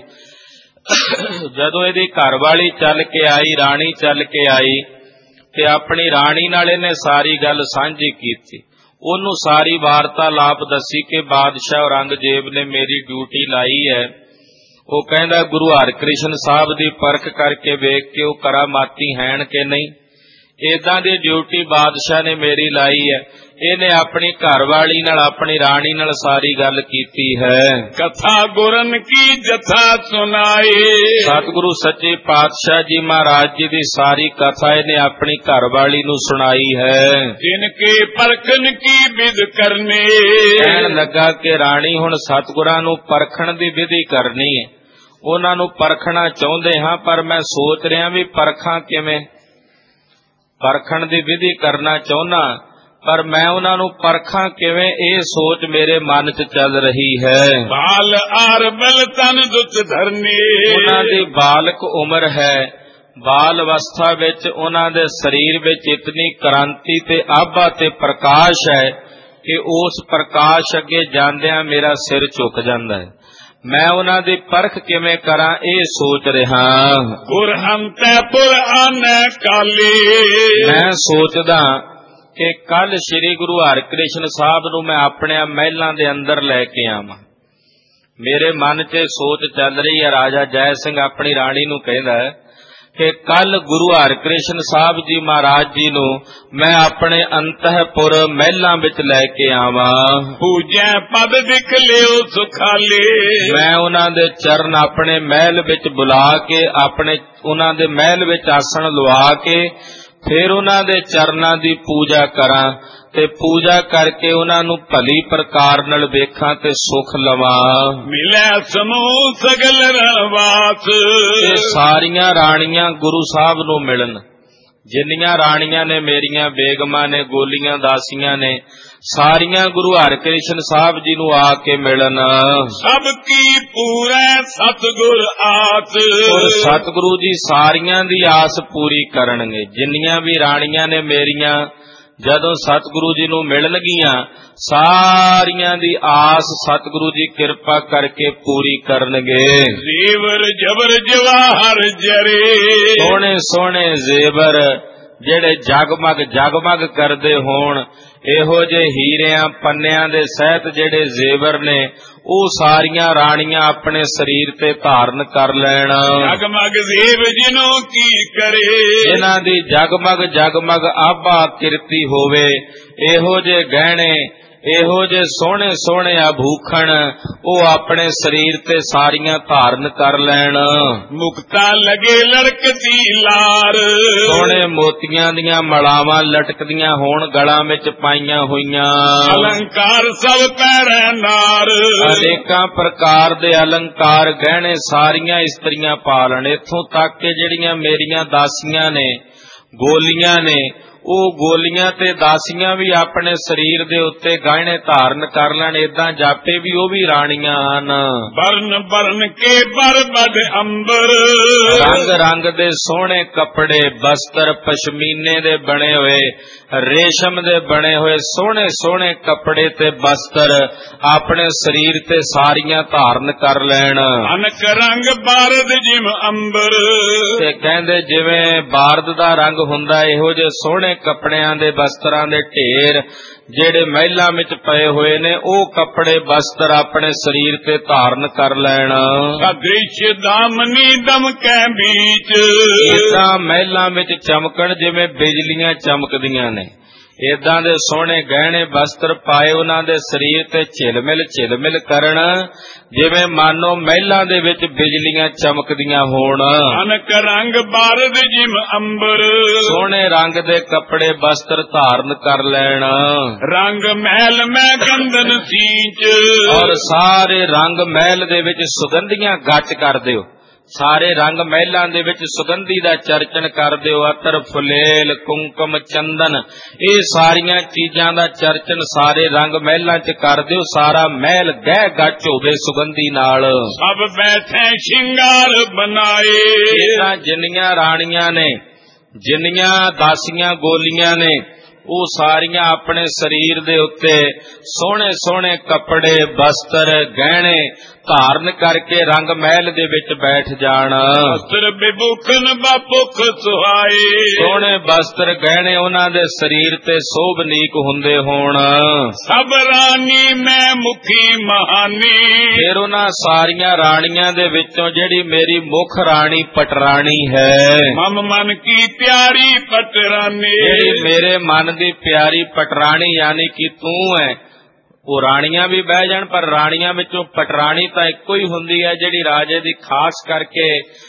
ਜਦੋਂ ਇਹਦੀ ਘਰ ਵਾਲੀ ਚੱਲ ਕੇ ਆਈ, ਰਾਣੀ ਚੱਲ ਕੇ ਆਈ, ਤੇ ਆਪਣੀ ਰਾਣੀ ਨਾਲ ਇਹਨੇ ਸਾਰੀ ਗੱਲ ਸਾਂਝੀ ਕੀਤੀ। ਉਹਨੂੰ ਸਾਰੀ ਵਾਰਤਾਲਾਪ ਦੱਸੀ ਕਿ ਬਾਦਸ਼ਾਹ ਔਰੰਗਜ਼ੇਬ ਨੇ ਮੇਰੀ ਡਿਊਟੀ ਲਾਈ ਹੈ। ਉਹ ਕਹਿੰਦਾ ਗੁਰੂ ਹਰਿਕ੍ਰਿਸ਼ਨ ਸਾਹਿਬ ਦੀ ਪਰਖ ਕਰਕੇ ਵੇਖ ਕੇ ਉਹ ਕਰਾਮਾਤੀ ਹੈਣ ਕਿ ਨਹੀਂ। ਏਦਾਂ ਦੀ ਡਿਊਟੀ ਬਾਦਸ਼ਾਹ ਨੇ ਮੇਰੀ ਲਾਈ ਹੈ। ਇਹਨੇ ਆਪਣੀ ਘਰ ਵਾਲੀ ਨਾਲ, ਆਪਣੀ ਰਾਣੀ ਨਾਲ ਸਾਰੀ ਗੱਲ ਕੀਤੀ ਹੈ। ਕਥਾ ਗੁਰਨ ਕੀ ਜਥਾ ਸੁਨਾਏ, ਸਤਿਗੁਰੂ ਸੱਚੇ ਪਾਤਸ਼ਾਹ ਜੀ ਮਹਾਰਾਜ ਜੀ ਦੀ ਸਾਰੀ ਕਥਾ ਇਹਨੇ ਆਪਣੀ ਘਰ ਵਾਲੀ ਨੂੰ ਸੁਣਾਈ ਹੈ। ਜਿਨ ਕੇ ਪਰਖਣ ਕੀ ਵਿਧ ਕਰਨੇ, ਕਹਿਣ ਲੱਗਾ ਕਿ ਰਾਣੀ ਹੁਣ ਸਤਿਗੁਰਾਂ ਨੂੰ ਪਰਖਣ ਦੀ ਵਿਧੀ ਕਰਨੀ ਹੈ। ਉਹਨਾਂ ਨੂੰ ਪਰਖਣਾ ਚਾਹੁੰਦੇ ਹਾਂ, ਪਰ ਮੈਂ ਸੋਚ ਰਿਹਾ ਵੀ ਪਰਖਾਂ ਕਿਵੇਂ। ਪਰਖਣ ਦੀ ਵਿਧੀ ਕਰਨਾ ਚਾਹੁੰਦਾ, ਪਰ ਮੈਂ ਉਹਨਾਂ ਨੂੰ ਪਰਖਾਂ ਕਿਵੇਂ, ਇਹ ਸੋਚ ਮੇਰੇ ਮਨ 'ਚ ਚੱਲ ਰਹੀ ਹੈ। ਬਾਲ ਆਰ ਬਲ ਤਨ ਦੁੱਤ ਧਰਨੇ, ਉਹਨਾਂ ਦੀ ਬਾਲਕ ਉਮਰ ਹੈ। ਬਾਲ ਅਵਸਥਾ ਵਿੱਚ ਉਹਨਾਂ ਦੇ ਸਰੀਰ ਵਿੱਚ ਇਤਨੀ ਕ੍ਰਾਂਤੀ ਤੇ ਆਭਾ ਤੇ ਪ੍ਰਕਾਸ਼ ਹੈ ਕਿ ਉਸ ਪ੍ਰਕਾਸ਼ ਅੱਗੇ ਜਾਂਦਿਆਂ ਮੇਰਾ ਸਿਰ ਝੁਕ ਜਾਂਦਾ ਹੈ। ਮੈਂ ਉਹਨਾਂ ਦੀ ਪਰਖ ਕਿਵੇਂ ਕਰਾਂ, ਇਹ ਸੋਚ ਰਿਹਾ। ਪੁਰ ਅੰਤੈ ਪੁਰ ਆਨੈ ਕਾਲੇ, ਮੈਂ ਸੋਚਦਾ ਕਿ ਕੱਲ ਸ੍ਰੀ ਗੁਰੂ ਹਰਿਕ੍ਰਿਸ਼ਨ ਸਾਹਿਬ ਨੂੰ ਮੈਂ ਆਪਣੇ ਮਹਿਲਾਂ ਦੇ ਅੰਦਰ ਲੈ ਕੇ ਆਵਾਂ। ਮੇਰੇ ਮਨ 'ਚ ਸੋਚ ਚੱਲ ਰਹੀ ਹੈ। ਰਾਜਾ ਜੈ ਸਿੰਘ ਆਪਣੀ ਰਾਣੀ ਨੂੰ ਕਹਿੰਦਾ ਹੈ ਕਿ ਕੱਲ ਗੁਰੂ ਹਰਿਕ੍ਰਿਸ਼ਨ ਸਾਹਿਬ ਜੀ ਮਹਾਰਾਜ ਜੀ ਨੂੰ ਮੈਂ ਆਪਣੇ ਅੰਤਹਿਪੁਰ ਮਹਿਲਾਂ ਵਿੱਚ ਲੈ ਕੇ ਆਵਾਂ। ਪੂਜੈ ਪਦ ਦਿਖ ਲਿਓ ਸੁਖਾਲੇ। ਮੈਂ ਉਹਨਾਂ ਦੇ ਚਰਨ ਆਪਣੇ ਮਹਿਲ ਵਿੱਚ ਬੁਲਾ ਕੇ, ਆਪਣੇ ਉਹਨਾਂ ਦੇ ਮਹਿਲ ਵਿੱਚ ਆਸਣ ਲਵਾ ਕੇ ਫਿਰ ਉਹਨਾਂ ਦੇ ਚਰਨਾਂ ਦੀ ਪੂਜਾ ਕਰਾਂ ਤੇ ਪੂਜਾ ਕਰਕੇ ਉਹਨਾਂ ਨੂੰ ਭਲੀ ਪ੍ਰਕਾਰ ਨਾਲ ਵੇਖਾਂ ਤੇ ਸੁਖ ਲਵਾਂ। ਮਿਲੈ ਸਮੂਹ ਸਗਲ ਰਵਾਸ। ਤੇ ਸਾਰੀਆਂ ਰਾਣੀਆਂ ਗੁਰੂ ਸਾਹਿਬ ਨੂੰ ਮਿਲਣ। ਜਿੰਨੀਆਂ ਰਾਣੀਆਂ ਨੇ ਮੇਰੀਆਂ ਬੇਗਮਾਂ ਨੇ, ਗੋਲੀਆਂ, ਦਾਸੀਆਂ ਨੇ, ਸਾਰੀਆਂ ਗੁਰੂ ਹਰਿਕ੍ਰਿਸ਼ਨ ਸਾਹਿਬ ਜੀ ਨੂੰ ਆ ਕੇ ਮਿਲਣ। ਸਭ ਕੀ ਪੂਰੈ ਸਤਿਗੁਰ ਆਸ। ਸਤਿਗੁਰੂ ਜੀ ਸਾਰੀਆਂ ਦੀ ਆਸ ਪੂਰੀ ਕਰਨਗੇ। ਜਿੰਨੀਆਂ ਵੀ ਰਾਣੀਆਂ ਨੇ ਮੇਰੀਆਂ ਜਦੋਂ ਸਤਿਗੁਰੂ ਜੀ ਨੂੰ ਮਿਲਣਗੀਆਂ, ਸਾਰੀਆਂ ਦੀ ਆਸ ਸਤਿਗੁਰੂ ਜੀ ਕਿਰਪਾ ਕਰਕੇ ਪੂਰੀ ਕਰਨਗੇ। ਜ਼ੇਵਰ ਜਬਰ ਜਵਾਹਰ ਜਰੇ। ਸੋਹਣੇ ਸੋਹਣੇ ਜ਼ੇਵਰ ਜਿਹੜੇ ਜਗਮਗ ਜਗਮਗ ਕਰਦੇ ਹੋਣ, ਇਹੋ ਜਿਹੇ ਹੀਰਿਆਂ ਪੰਨਿਆਂ ਦੇ ਸਹਿਤ ਜਿਹੜੇ ਜ਼ੇਵਰ ਨੇ, ਉਹ ਸਾਰੀਆਂ ਰਾਣੀਆਂ ਆਪਣੇ ਸਰੀਰ ਤੇ ਧਾਰਨ ਕਰ ਲੈਣ। ਜਗਮਗ ਜ਼ੇਵ ਜਿਨੋ ਕੀ ਕਰੇ। ਇਹਨਾਂ ਦੀ ਜਗਮਗ ਜਗਮਗ ਆਭਾ ਕਿਰਤੀ ਹੋਵੇ। ਇਹੋ ਜਿਹੇ ਗਹਿਣੇ, ਇਹੋ ਜਿਹੇ ਸੋਹਣੇ ਸੋਹਣੇ ਆਭੂਖਣ ਉਹ ਆਪਣੇ ਸਰੀਰ ਤੇ ਸਾਰੀਆਂ ਧਾਰਨ ਕਰ ਲੈਣ। ਮੁਕਤਾ ਲਗੇ ਲੜਕਦੀ ਲਾਰ। ਸੋਹਣੇ ਮੋਤੀਆਂ ਦੀਆਂ ਮਲਾਵਾਂ ਲਟਕਦੀਆਂ ਹੋਣ ਗਲਾਂ ਵਿੱਚ ਪਾਈਆਂ ਹੋਈਆਂ। ਅਲੰਕਾਰ ਸਭ ਪਹਿਰੈ ਨਾਰ। ਅਨੇਕਾਂ ਪ੍ਰਕਾਰ ਦੇ ਅਲੰਕਾਰ ਗਹਿਣੇ ਸਾਰੀਆਂ ਇਸਤਰੀਆਂ ਪਾ ਲੈਣ। ਇੱਥੋਂ ਤੱਕ ਕਿ ਜਿਹੜੀਆਂ ਮੇਰੀਆਂ ਦਾਸੀਆਂ ਨੇ, ਗੋਲੀਆਂ ਨੇ, ਉਹ ਗੋਲੀਆਂ ਤੇ ਦਾਸੀਆਂ ਵੀ ਆਪਣੇ ਸਰੀਰ ਦੇ ਉੱਤੇ ਗਹਿਣੇ ਧਾਰਨ ਕਰ ਲੈਣ। ਏਦਾਂ ਜਾਪੇ ਵੀ ਉਹ ਵੀ ਰਾਣੀਆਂ ਹਨ। ਬਰਨ ਬਰਨ ਕੇ ਬਰਬਦ ਅੰਬਰ। ਰੰਗ ਰੰਗ ਦੇ ਸੋਹਣੇ ਕੱਪੜੇ, ਬਸਤਰ ਪਸ਼ਮੀਨੇ ਦੇ ਬਣੇ ਹੋਏ, ਰੇਸ਼ਮ ਦੇ ਬਣੇ ਹੋਏ ਸੋਹਣੇ ਸੋਹਣੇ ਕੱਪੜੇ ਤੇ ਬਸਤਰ ਆਪਣੇ ਸਰੀਰ ਤੇ ਸਾਰੀਆਂ ਧਾਰਨ ਕਰ ਲੈਣ। ਅਨਕ ਰੰਗ ਬਾਰਦ ਜਿਮ ਅੰਬਰ। ਤੇ ਕਹਿੰਦੇ ਜਿਵੇਂ ਬਾਰਦ ਦਾ ਰੰਗ ਹੁੰਦਾ, ਇਹੋ ਜਿਹੇ ਸੋਹਣੇ ਕੱਪੜਿਆਂ ਦੇ ਬਸਤਰਾਂ ਦੇ ਢੇਰ ਜਿਹੜੇ ਮਹਿਲਾਂ ਵਿੱਚ ਪਏ ਹੋਏ ਨੇ, ਉਹ ਕੱਪੜੇ ਬਸਤਰ ਆਪਣੇ ਸਰੀਰ ਤੇ ਧਾਰਨ ਕਰ ਲੈਣ। ਦ੍ਰਿਸ਼ ਦਾਮਨੀ ਦਮਕੈ ਬੀਚ। ਏਦਾਂ ਮਹਿਲਾਂ ਵਿੱਚ ਚਮਕਣ ਜਿਵੇਂ ਬਿਜਲੀਆਂ ਚਮਕਦੀਆਂ ਨੇ। ਏਦਾਂ ਦੇ ਸੋਹਣੇ ਗਹਿਣੇ ਬਸਤਰ ਪਾਏ ਉਹਨਾਂ ਦੇ ਸਰੀਰ ਤੇ ਝਿਲਮਿਲ ਝਿਲਮਿਲ ਕਰਨ, ਜਿਵੇਂ ਮਾਨੋ ਮਹਿਲਾਂ ਦੇ ਵਿੱਚ ਬਿਜਲੀਆਂ ਚਮਕਦੀਆਂ ਹੋਣ। ਅਨਕ ਰੰਗ ਬਾਰਦ ਜਿਮ ਅੰਬਰ। ਸੋਹਣੇ ਰੰਗ ਦੇ ਕੱਪੜੇ ਬਸਤਰ ਧਾਰਨ ਕਰ ਲੈਣ। ਰੰਗ ਮਹਿਲ ਮੈਂ ਗੰਧਨ ਸੀਂਚ। ਔਰ ਸਾਰੇ ਰੰਗ ਮਹਿਲ ਦੇ ਵਿੱਚ ਸੁਗੰਧੀਆਂ ਗੱਚ ਕਰ ਦਿਓ। ਸਾਰੇ ਰੰਗ ਮਹਿਲਾਂ ਦੇ ਵਿੱਚ ਸੁਗੰਧੀ ਦਾ ਚਰਚਨ ਕਰ ਦਿਓ। ਅਤਰ, ਫੁਲੇਲ, ਕੁੰਕਮ, ਚੰਦਨ, ਇਹ ਸਾਰੀਆਂ ਚੀਜ਼ਾਂ ਦਾ ਚਰਚਨ ਸਾਰੇ ਰੰਗ ਮਹਿਲਾਂ 'ਚ ਕਰ ਦਿਓ। ਸਾਰਾ ਮਹਿਲ ਗਹਿ ਗੱਚ ਹੋਵੇ ਸੁਗੰਧੀ ਨਾਲ। ਸਭ ਬੈਠੇ ਸ਼ਿੰਗਾਰ ਬਣਾਏ। ਇਹਨਾਂ ਜਿੰਨੀਆਂ ਰਾਣੀਆਂ ਨੇ, ਜਿੰਨੀਆਂ ਦਾਸੀਆਂ ਗੋਲੀਆਂ ਨੇ, ਉਹ ਸਾਰੀਆਂ ਆਪਣੇ ਸਰੀਰ ਦੇ ਉੱਤੇ ਸੋਹਣੇ ਸੋਹਣੇ ਕੱਪੜੇ, ਬਸਤਰ, ਗਹਿਣੇ ਧਾਰਨ ਕਰਕੇ ਰੰਗ ਮਹਿਲ ਦੇ ਵਿੱਚ ਬੈਠ ਜਾਣ। ਬਸਤਰ ਬਿਭੂਖਨ ਬਾਪੁਖ ਸੁਹਾਏ। ਸੋਹਣੇ ਬਸਤਰ ਗਹਿਣੇ ਉਹਨਾਂ ਦੇ ਸਰੀਰ ਤੇ ਸੋਭਨੀਕ ਹੁੰਦੇ ਹੋਣ। ਸਭ ਰਾਣੀ ਮੈਂ ਮੁਖੀ ਮਹਾਨੀ। ਫਿਰ ਉਹਨਾਂ ਸਾਰੀਆਂ ਰਾਣੀਆਂ ਦੇ ਵਿੱਚੋਂ ਜਿਹੜੀ ਮੇਰੀ ਮੁੱਖ ਰਾਣੀ ਪਟਰਾਣੀ ਹੈ, ਮਮ ਮਨ ਕੀ ਪਿਆਰੀ ਪਟਰਾਨੀ, ਜਿਹੜੀ ਮੇਰੇ ਮਨ ਦੀ ਪਿਆਰੀ ਪਟਰਾਣੀ ਯਾਨੀ ਕਿ ਤੂੰ ਹੈ। ਉਹ ਰਾਣੀਆਂ ਵੀ ਬਹਿ ਜਾਣ, ਪਰ ਰਾਣੀਆਂ ਵਿੱਚੋਂ ਪਟਰਾਣੀ ਤਾਂ ਇੱਕੋ ਹੀ ਹੁੰਦੀ ਹੈ ਜਿਹੜੀ ਰਾਜੇ ਦੀ ਖਾਸ ਕਰਕੇ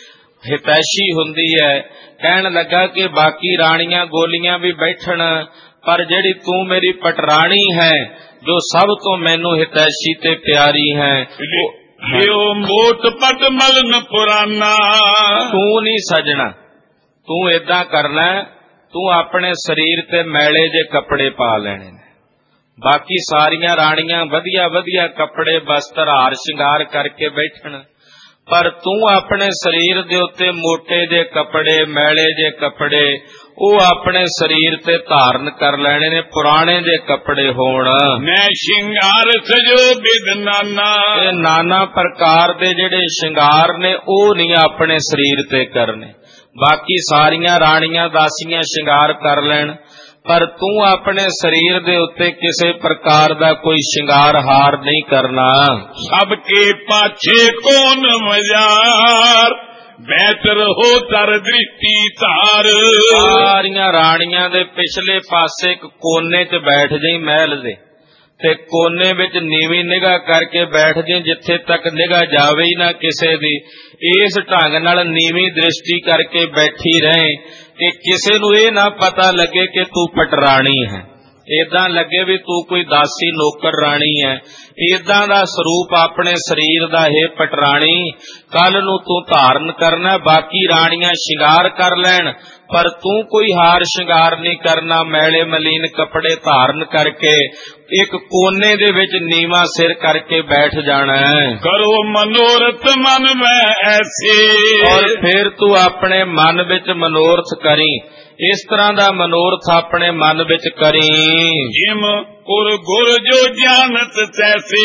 ਹਿਤੈਸ਼ੀ ਹੁੰਦੀ ਹੈ। ਕਹਿਣ ਲੱਗਾ ਕਿ ਬਾਕੀ ਰਾਣੀਆਂ ਗੋਲੀਆਂ ਵੀ ਬੈਠਣ, ਪਰ ਜਿਹੜੀ ਤੂੰ ਮੇਰੀ ਪਟਰਾਣੀ ਹੈ, ਜੋ ਸਭ ਤੋਂ ਮੈਨੂੰ ਹਿਤੈਸ਼ੀ ਤੇ ਪਿਆਰੀ ਹੈ, ਉਹ ਮੋਟ ਪਟ ਮਲਨ ਪੁਰਾਨਾ। ਤੂੰ ਨਹੀਂ ਸਜਣਾ, ਤੂੰ ਏਦਾਂ ਕਰਨਾ, ਤੂੰ ਆਪਣੇ ਸਰੀਰ ਤੇ ਮੈਲੇ ਜੇ ਕੱਪੜੇ ਪਾ ਲੈਣੇ ਨੇ। ਬਾਕੀ ਸਾਰੀਆਂ ਰਾਣੀਆਂ ਵਧੀਆ ਵਧੀਆ ਕੱਪੜੇ, ਬਸਤਰ, ਹਾਰ ਸ਼ਿੰਗਾਰ ਕਰਕੇ ਬੈਠਣ, ਪਰ ਤੂੰ ਆਪਣੇ ਸਰੀਰ ਦੇ ਉੱਤੇ ਮੋਟੇ ਜੇ ਕੱਪੜੇ, ਮੈਲੇ ਜੇ ਕੱਪੜੇ ਉਹ ਆਪਣੇ ਸਰੀਰ ਤੇ ਧਾਰਨ ਕਰ ਲੈਣੇ ਨੇ, ਪੁਰਾਣੇ ਜੇ ਕੱਪੜੇ ਹੋਣ। ਮੈਂ ਸ਼ਿੰਗਾਰ ਸਜੋ ਬਿਦ ਨਾਨਾ। ਇਹ ਨਾਨਾ ਪ੍ਰਕਾਰ ਦੇ ਜਿਹੜੇ ਸ਼ਿੰਗਾਰ ਨੇ ਉਹ ਨਹੀਂ ਆਪਣੇ ਸਰੀਰ ਤੇ ਕਰਨੇ। ਬਾਕੀ ਸਾਰੀਆਂ ਰਾਣੀਆਂ ਦਾਸੀਆਂ ਸ਼ਿੰਗਾਰ ਕਰ ਲੈਣ, ਪਰ ਤੂੰ ਆਪਣੇ ਸਰੀਰ ਦੇ ਉੱਤੇ ਕਿਸੇ ਪ੍ਰਕਾਰ ਦਾ ਕੋਈ ਸ਼ਿੰਗਾਰ ਹਾਰ ਨਹੀਂ ਕਰਨਾ। ਸਭ ਕੇ ਪਾਛੇ ਕੌਣ ਮਜ਼ਾਰ, ਬਿਹਤਰ ਹੋ ਤਰ ਦ੍ਰਿਸ਼ਟੀ ਧਾਰ। ਸਾਰੀਆਂ ਰਾਣੀਆਂ ਦੇ ਪਿਛਲੇ ਪਾਸੇ ਇੱਕ ਕੋਨੇ 'ਚ ਬੈਠ ਜਾਈਂ ਮਹਿਲ ਦੇ, ਤੇ ਕੋਨੇ ਵਿੱਚ ਨੀਵੀਂ ਨਿਗਾਹ ਕਰਕੇ ਬੈਠ ਜਾਈਂ, ਜਿੱਥੇ ਤੱਕ ਨਿਗਾਹ ਜਾਵੇ ਹੀ ਨਾ ਕਿਸੇ ਦੀ। ਇਸ ਢੰਗ ਨਾਲ ਨੀਵੀਂ ਦ੍ਰਿਸ਼ਟੀ ਕਰਕੇ ਬੈਠੀ ਰਹੇ ਕਿ ਕਿਸੇ ਨੂੰ ਇਹ ਨਾ ਪਤਾ ਲੱਗੇ ਕਿ ਤੂੰ ਪਟਰਾਣੀ ਹੈ, ਏਦਾਂ ਲੱਗੇ ਵੀ ਤੂੰ ਕੋਈ ਦਾਸੀ ਨੌਕਰ ਰਾਣੀ ਹੈ। ਏਦਾਂ ਦਾ ਸਰੂਪ ਆਪਣੇ ਸਰੀਰ ਦਾ ਹੈ ਪਟਰਾਣੀ, ਕੱਲ ਨੂੰ ਤੂੰ ਧਾਰਨ ਕਰਨਾ। ਬਾਕੀ ਰਾਣੀਆਂ ਸ਼ਿੰਗਾਰ ਕਰ ਲੈਣ, ਪਰ ਤੂੰ ਕੋਈ ਹਾਰ ਸ਼ਿੰਗਾਰ ਨਹੀਂ ਕਰਨਾ। ਮੈਲੇ ਮਲੀਨ ਕੱਪੜੇ ਧਾਰਨ ਕਰਕੇ ਇੱਕ ਕੋਨੇ ਦੇ ਵਿੱਚ ਨੀਵਾਂ ਸਿਰ ਕਰਕੇ ਬੈਠ ਜਾਣਾ ਹੈ। ਕਰੋ ਮਨੋਰਥ ਮਨ ਮੈਂ ਐਸੇ, ਔਰ ਫਿਰ ਤੂੰ ਆਪਣੇ ਮਨ ਵਿੱਚ ਮਨੋਰਥ ਕਰੀ। ਇਸ ਤਰ੍ਹਾਂ ਦਾ ਮਨੋਰਥ ਆਪਣੇ ਮਨ ਵਿੱਚ ਕਰੀ। ਜਿਮ ਗੁਰ ਗੁਰ ਜੋ ਜਾਣਤ ਤੈਸੇ,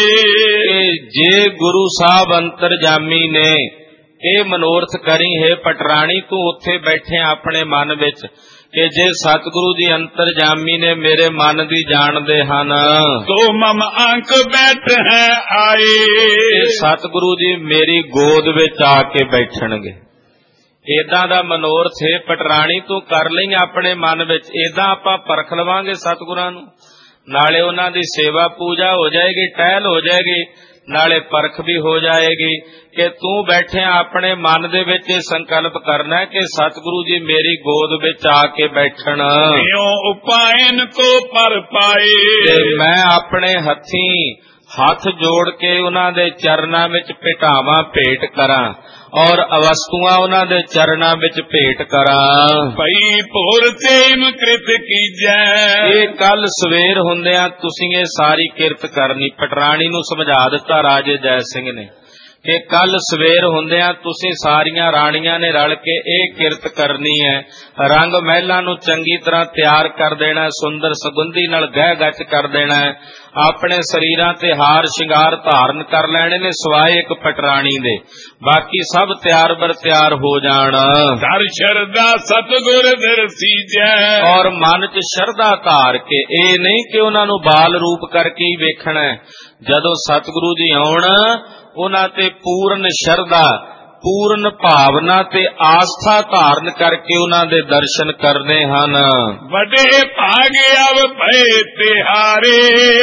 ਜੇ ਗੁਰੂ ਸਾਹਿਬ ਅੰਤਰਜਾਮੀ ਨੇ ਇਹ ਮਨੋਰਥ ਕਰੀ ਹੈ ਪਟਰਾਣੀ, ਤੂੰ ਉੱਥੇ ਬੈਠੇ ਆਪਣੇ ਮਨ ਵਿੱਚ ਕਿ ਜੇ ਸਤਿਗੁਰੂ ਜੀ ਅੰਤਰਜਾਮੀ ਨੇ ਮੇਰੇ ਮਨ ਦੀ ਜਾਣਦੇ ਹਨ, ਤੋ ਮਮ ਅੰਕ ਬੈਠ ਹੈ ਆਏ, ਸਤਿਗੁਰੂ ਜੀ ਮੇਰੀ ਗੋਦ ਵਿੱਚ ਆ ਕੇ ਬੈਠਣਗੇ। ਏਦਾਂ ਦਾ ਮਨੋਰਥ ਹੈ ਪਟਰਾਣੀ ਤੂੰ ਕਰ ਲਈ ਆਪਣੇ ਮਨ ਵਿੱਚ। ਏਦਾਂ ਆਪਾਂ ਪਰਖ ਲਵਾਂਗੇ ਸਤਿਗੁਰਾਂ ਨੂੰ, ਨਾਲੇ ਉਹਨਾਂ ਦੀ ਸੇਵਾ ਪੂਜਾ ਹੋ ਜਾਏਗੀ, ਟਹਿਲ ਹੋ ਜਾਏਗੀ, ਨਾਲੇ ਪਰਖ ਵੀ ਹੋ ਜਾਏਗੀ ਕਿ ਤੂੰ ਬੈਠਿਆ ਆਪਣੇ ਮਨ ਦੇ ਵਿੱਚ ਇਹ ਸੰਕਲਪ ਕਰਨਾ ਕਿ ਸਤਿਗੁਰੂ ਜੀ ਮੇਰੀ ਗੋਦ ਵਿੱਚ ਆ ਕੇ ਬੈਠਣ। ਇਉਂ ਉਪਾਇਨ ਕੋ ਪਰ ਪਾਏ, ਤੇ ਮੈਂ ਆਪਣੇ ਹੱਥੀਂ ਹੱਥ ਜੋੜ ਕੇ ਉਹਨਾਂ ਦੇ ਚਰਨਾਂ ਵਿੱਚ ਭੇਟਾਵਾਂ ਭੇਟ ਕਰਾਂ ਔਰ ਅਵਸਤੂਆਂ ਉਹਨਾਂ ਦੇ ਚਰਨਾਂ ਵਿੱਚ ਭੇਟ ਕਰਾਂ। ਭਈ ਭੋਰ ਤੇਮ ਕ੍ਰਿਤ ਕੀਜੈ, ਇਹ ਕੱਲ ਸਵੇਰ ਹੁੰਦਿਆਂ ਤੁਸੀਂ ਇਹ ਸਾਰੀ ਕਿਰਤ ਕਰਨੀ। ਪਟਰਾਣੀ ਨੂੰ ਸਮਝਾ ਦਿੱਤਾ ਰਾਜੇ ਜੈ ਸਿੰਘ ਨੇ ਕਿ ਕੱਲ ਸਵੇਰ ਹੁੰਦਿਆਂ ਤੁਸੀਂ ਸਾਰੀਆਂ ਰਾਣੀਆਂ ਨੇ ਰਲ ਕੇ ਇਹ ਕਿਰਤ ਕਰਨੀ ਹੈ। ਰੰਗ ਮਹਿਲਾਂ ਨੂੰ ਚੰਗੀ ਤਰ੍ਹਾਂ ਤਿਆਰ ਕਰ ਦੇਣਾ, ਸੁੰਦਰ ਸੁਗੰਧੀ ਨਾਲ ਗਹਿ ਗੱਚ ਕਰ ਦੇਣਾ, ਆਪਣੇ ਸਰੀਰਾਂ ਤੇ ਹਾਰ ਸ਼ਿੰਗਾਰ ਧਾਰਨ ਕਰ ਲੈਣੇ ਨੇ ਸਵਾਏ ਇੱਕ ਪਟਰਾਣੀ ਦੇ। ਬਾਕੀ ਸਭ ਤਿਆਰ ਬਰ ਤਿਆਰ ਹੋ ਜਾਣ। ਦਰ ਸ਼ਰਦਾ ਸਤਿਗੁਰ ਦਰਸੀਜੈ, ਔਰ ਮਨ 'ਚ ਸ਼ਰਧਾ ਧਾਰ ਕੇ, ਇਹ ਨਹੀਂ ਕਿ ਉਹਨਾਂ ਨੂੰ ਬਾਲ ਰੂਪ ਕਰਕੇ ਹੀ ਵੇਖਣਾ। ਜਦੋਂ ਸਤਿਗੁਰੂ ਜੀ ਆਉਣ ਉਹਨਾਂ ਤੇ ਪੂਰਨ ਸ਼ਰਧਾ, ਪੂਰਨ ਭਾਵਨਾ ਤੇ ਆਸਥਾ ਧਾਰਨ ਕਰਕੇ ਉਹਨਾਂ ਦੇ ਦਰਸ਼ਨ ਕਰਨੇ ਹਨ। ਵੱਡੇ ਭਾਗ ਅਵ ਭਏ ਤਿਹਾਰੇ,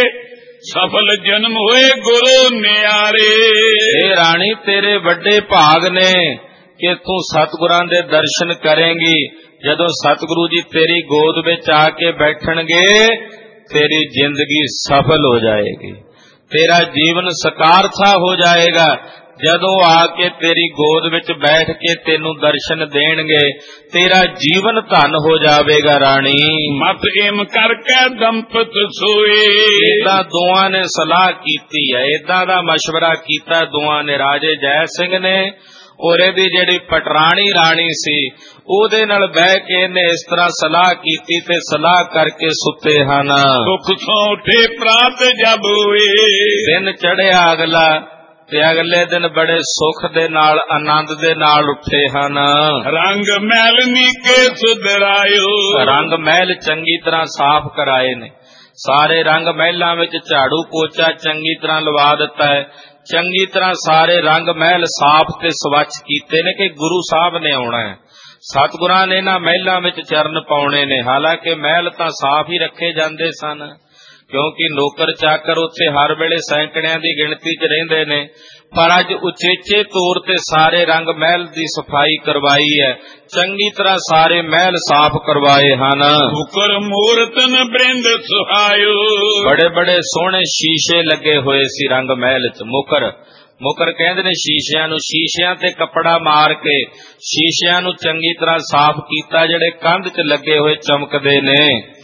ਸਫਲ ਜਨਮ ਹੋਏ ਗੁਰੂ ਨਿਆਰੇ। ਇਹ ਰਾਣੀ ਤੇਰੇ ਵੱਡੇ ਭਾਗ ਨੇ ਕਿ ਤੂੰ ਸਤਿਗੁਰਾਂ ਦੇ ਦਰਸ਼ਨ ਕਰੇਂਗੀ। ਜਦੋਂ ਸਤਿਗੁਰੂ ਜੀ ਤੇਰੀ ਗੋਦ ਵਿੱਚ ਆ ਕੇ ਬੈਠਣਗੇ ਤੇਰੀ ਜ਼ਿੰਦਗੀ ਸਫਲ ਹੋ ਜਾਏਗੀ, ਤੇਰਾ ਜੀਵਨ ਸਕਾਰਥਾ ਹੋ ਜਾਏਗਾ। ਜਦੋਂ ਆ ਕੇ ਤੇਰੀ ਗੋਦ ਵਿੱਚ ਬੈਠ ਕੇ ਤੈਨੂੰ ਦਰਸ਼ਨ ਦੇਣਗੇ ਤੇਰਾ ਜੀਵਨ ਧਨ ਹੋ ਜਾਵੇਗਾ। ਰਾਣੀ ਮਤ ਏਮ ਕਰਕੇ ਦੰਪਤ ਸੋਏ, ਏਦਾਂ ਦੋਆਂ ਨੇ ਸਲਾਹ ਕੀਤੀ ਹੈ, ਏਦਾਂ ਦਾ ਮਸ਼ਵਰਾ ਕੀਤਾ ਦੋਆਂ ਨੇ, ਰਾਜੇ ਜੈ ਸਿੰਘ ਨੇ ਔਰ ਇਹਦੀ ਜਿਹੜੀ ਪਟਰਾਣੀ ਰਾਣੀ ਸੀ ਉਹਦੇ ਨਾਲ ਬਹਿ ਕੇ ਇਹਨੇ ਇਸ ਤਰ੍ਹਾਂ ਸਲਾਹ ਕੀਤੀ ਤੇ ਸਲਾਹ ਕਰਕੇ ਸੁੱਤੇ ਹਨ। ਸੁਖ ਸੋਂ ਉਠੇ ਪ੍ਰਾਤ ਜਬ ਹੋਏ, ਦਿਨ ਚੜਿਆ ਅਗਲਾ ਤੇ ਅਗਲੇ ਦਿਨ ਬੜੇ ਸੁਖ ਦੇ ਨਾਲ ਆਨੰਦ ਦੇ ਨਾਲ ਉੱਠੇ ਹਨ। ਰੰਗ ਮਹਿਲ ਨੀਕੇ ਸੁਧਰਾਇਓ, ਰੰਗ ਮਹਿਲ ਚੰਗੀ ਤਰ੍ਹਾਂ ਸਾਫ਼ ਕਰਾਏ ਨੇ। ਸਾਰੇ ਰੰਗ ਮਹਿਲਾਂ ਵਿੱਚ ਝਾੜੂ ਪੋਚਾ ਚੰਗੀ ਤਰ੍ਹਾਂ ਲਵਾ ਦਿੱਤਾ ਹੈ। ਚੰਗੀ ਤਰ੍ਹਾਂ ਸਾਰੇ ਰੰਗ ਮਹਿਲ ਸਾਫ਼ ਤੇ ਸਵੱਛ ਕੀਤੇ ਨੇ ਕਿ ਗੁਰੂ ਸਾਹਿਬ ਨੇ ਆਉਣਾ ਹੈ, ਸਤਿਗੁਰਾਂ ਨੇ ਇਹਨਾਂ ਮਹਿਲਾਂ ਵਿੱਚ ਚਰਨ ਪਾਉਣੇ ਨੇ। ਹਾਲਾਂਕਿ ਮਹਿਲ ਤਾਂ ਸਾਫ਼ ਹੀ ਰੱਖੇ ਜਾਂਦੇ ਸਨ ਕਿਉਂਕਿ ਨੌਕਰ ਚਾਕਰ ਉੱਥੇ ਹਰ ਵੇਲੇ ਸੈਂਕੜਿਆਂ ਦੀ ਗਿਣਤੀ 'ਚ ਰਹਿੰਦੇ ਨੇ, ਪਰ ਅੱਜ ਉਚੇਚੇ ਤੌਰ ਤੇ ਸਾਰੇ ਰੰਗ ਮਹਿਲ ਦੀ ਸਫਾਈ ਕਰਵਾਈ ਹੈ, ਚੰਗੀ ਤਰ੍ਹਾਂ ਸਾਰੇ ਮਹਿਲ ਸਾਫ਼ ਕਰਵਾਏ ਹਨ। ਮੁਕਰ ਮੂਰਤਨ ਬ੍ਰਿੰਦ ਸੁਹਾਇਓ, ਬੜੇ ਬੜੇ ਸੋਹਣੇ ਸ਼ੀਸ਼ੇ ਲੱਗੇ ਹੋਏ ਸੀ ਰੰਗ ਮਹਿਲ 'ਚ। ਮੁਕਰ ਮੁਕਰ ਕਹਿੰਦੇ ਨੇ ਸ਼ੀਸ਼ਿਆਂ ਨੂੰ, ਸ਼ੀਸ਼ਿਆਂ ਤੇ ਕੱਪੜਾ ਮਾਰ ਕੇ ਸ਼ੀਸ਼ਿਆਂ ਨੂੰ ਚੰਗੀ ਤਰ੍ਹਾਂ ਸਾਫ਼ ਕੀਤਾ, ਜਿਹੜੇ ਕੰਧ 'ਚ ਲੱਗੇ ਹੋਏ ਚਮਕਦੇ ਨੇ।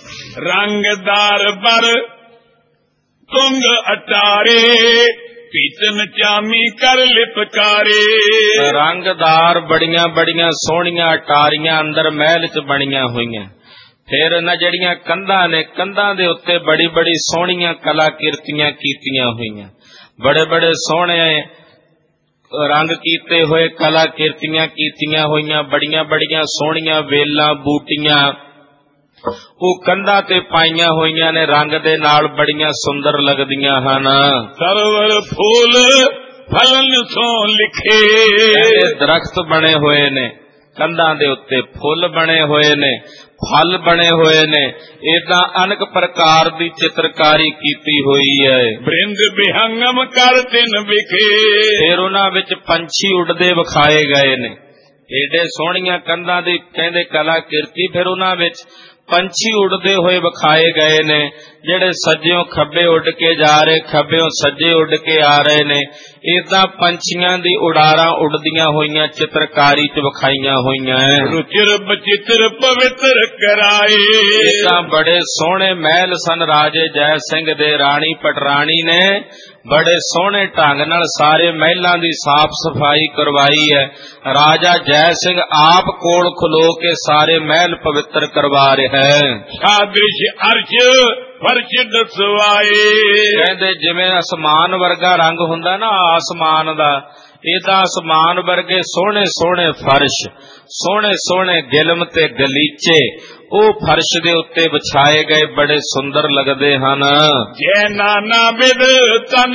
ਰੰਗਦਾਰ ਬਰ ਤੁੰਗ ਅਟਾਰੇ, ਪੀਤਨ ਚਾਮੀ ਕਰ ਲਿਪਕਾਰੇ। ਰੰਗਦਾਰ ਬੜੀਆਂ ਬੜੀਆਂ ਸੋਹਣੀਆਂ ਅਟਾਰੀਆਂ ਅੰਦਰ ਮਹਿਲ 'ਚ ਬਣੀਆਂ ਹੋਈਆਂ। ਫਿਰ ਇਹਨਾਂ ਜਿਹੜੀਆਂ ਕੰਧਾਂ ਨੇ, ਕੰਧਾਂ ਦੇ ਉੱਤੇ ਬੜੀ ਬੜੀ ਸੋਹਣੀਆਂ ਕਲਾਕਿਰਤੀਆਂ ਕੀਤੀਆਂ ਹੋਈਆਂ, ਬੜੇ ਬੜੇ ਸੋਹਣੇ ਰੰਗ ਕੀਤੇ ਹੋਏ ਕਲਾਕਿਰਤੀਆਂ ਕੀਤੀਆਂ ਹੋਈਆਂ, ਬੜੀਆਂ ਬੜੀਆਂ ਸੋਹਣੀਆਂ ਵੇਲਾਂ ਬੂਟੀਆਂ ਉਹ ਕੰਧਾਂ ਤੇ ਪਾਈਆਂ ਹੋਈਆਂ ਨੇ, ਰੰਗ ਦੇ ਨਾਲ ਬੜੀਆਂ ਸੁੰਦਰ ਲੱਗਦੀਆਂ ਹਨ। ਸਰਵਰ ਫੂਲ ਫਲਨ ਸੋ ਲਿਖੇ, ਦਰਖਤ ਬਣੇ ਹੋਏ ਨੇ, ਕੰਧਾਂ ਦੇ ਉੱਤੇ ਫੁੱਲ ਬਣੇ ਹੋਏ ਨੇ, ਫਲ ਬਣੇ ਹੋਏ ਨੇ, ਏਦਾਂ ਅਨੇਕ ਪ੍ਰਕਾਰ ਦੀ ਚਿੱਤਰਕਾਰੀ ਕੀਤੀ ਹੋਈ ਹੈ। ਬ੍ਰਿੰਦ ਬਿਹੰਗਮ ਕਰ ਤਿਨ ਵਿਖੇ, ਫਿਰ ਉਹਨਾਂ ਵਿੱਚ ਪੰਛੀ ਉੱਡਦੇ ਵਿਖਾਏ ਗਏ ਨੇ। ਏਡੇ ਸੋਹਣੀਆਂ ਕੰਧਾਂ ਦੀ ਕਹਿੰਦੇ ਕਲਾ ਕਿਰਤੀ, ਫਿਰ ਉਹਨਾਂ ਵਿੱਚ ਪੰਛੀ ਉੱਡਦੇ ਹੋਏ ਵਿਖਾਏ ਗਏ ਨੇ, ਜਿਹੜੇ ਸੱਜਿਓਂ ਖੱਬੇ ਉੱਡ ਕੇ ਜਾ ਰਹੇ, ਖੱਬਿਓਂ ਸੱਜੇ ਉੱਡ ਕੇ ਆ ਰਹੇ ਨੇ। ਏਦਾਂ ਪੰਛੀਆਂ ਦੀ ਉਡਾਰਾਂ ਉੱਡਦੀਆਂ ਹੋਈਆਂ ਚਿੱਤਰਕਾਰੀ ਚ ਵਿਖਾਈਆਂ ਹੋਈਆਂ। ਰੁਚਿਰ ਬਚਿੱਤਰ ਪਵਿੱਤਰ ਕਰਾਏ, ਏਦਾਂ ਬੜੇ ਸੋਹਣੇ ਮਹਿਲ ਸਨ ਰਾਜੇ ਜੈ ਸਿੰਘ ਦੇ। ਰਾਣੀ ਪਟਰਾਣੀ ਨੇ ਬੜੇ ਸੋਹਣੇ ਢੰਗ ਨਾਲ ਸਾਰੇ ਮਹਿਲਾਂ ਦੀ ਸਾਫ਼ ਸਫਾਈ ਕਰਵਾਈ ਹੈ। ਰਾਜਾ ਜੈ ਸਿੰਘ ਆਪ ਕੋਲ ਖਲੋ ਕੇ ਸਾਰੇ ਮਹਿਲ ਪਵਿੱਤਰ ਕਰਵਾ ਰਿਹਾ ਹੈ। ਸਾਦ੍ਰਿਸ਼ ਅਰਸ਼ ਫਰਸ਼ ਦਸਵਾਏ, ਕਹਿੰਦੇ ਜਿਵੇਂ ਅਸਮਾਨ ਵਰਗਾ ਰੰਗ ਹੁੰਦਾ ਨਾ ਆਸਮਾਨ ਦਾ, ਇਹਦਾ ਅਸਮਾਨ ਵਰਗੇ ਸੋਹਣੇ ਸੋਹਣੇ ਫਰਸ਼, ਸੋਹਣੇ ਸੋਹਣੇ ਗਿਲਮ ਤੇ ਗਲੀਚੇ ਉਹ ਫਰਸ਼ ਦੇ ਉੱਤੇ ਵਿਛਾਏ ਗਏ, ਬੜੇ ਸੁੰਦਰ ਲੱਗਦੇ ਹਨ। ਜੈ ਨਾਨਾ ਬਿਦ ਤਨ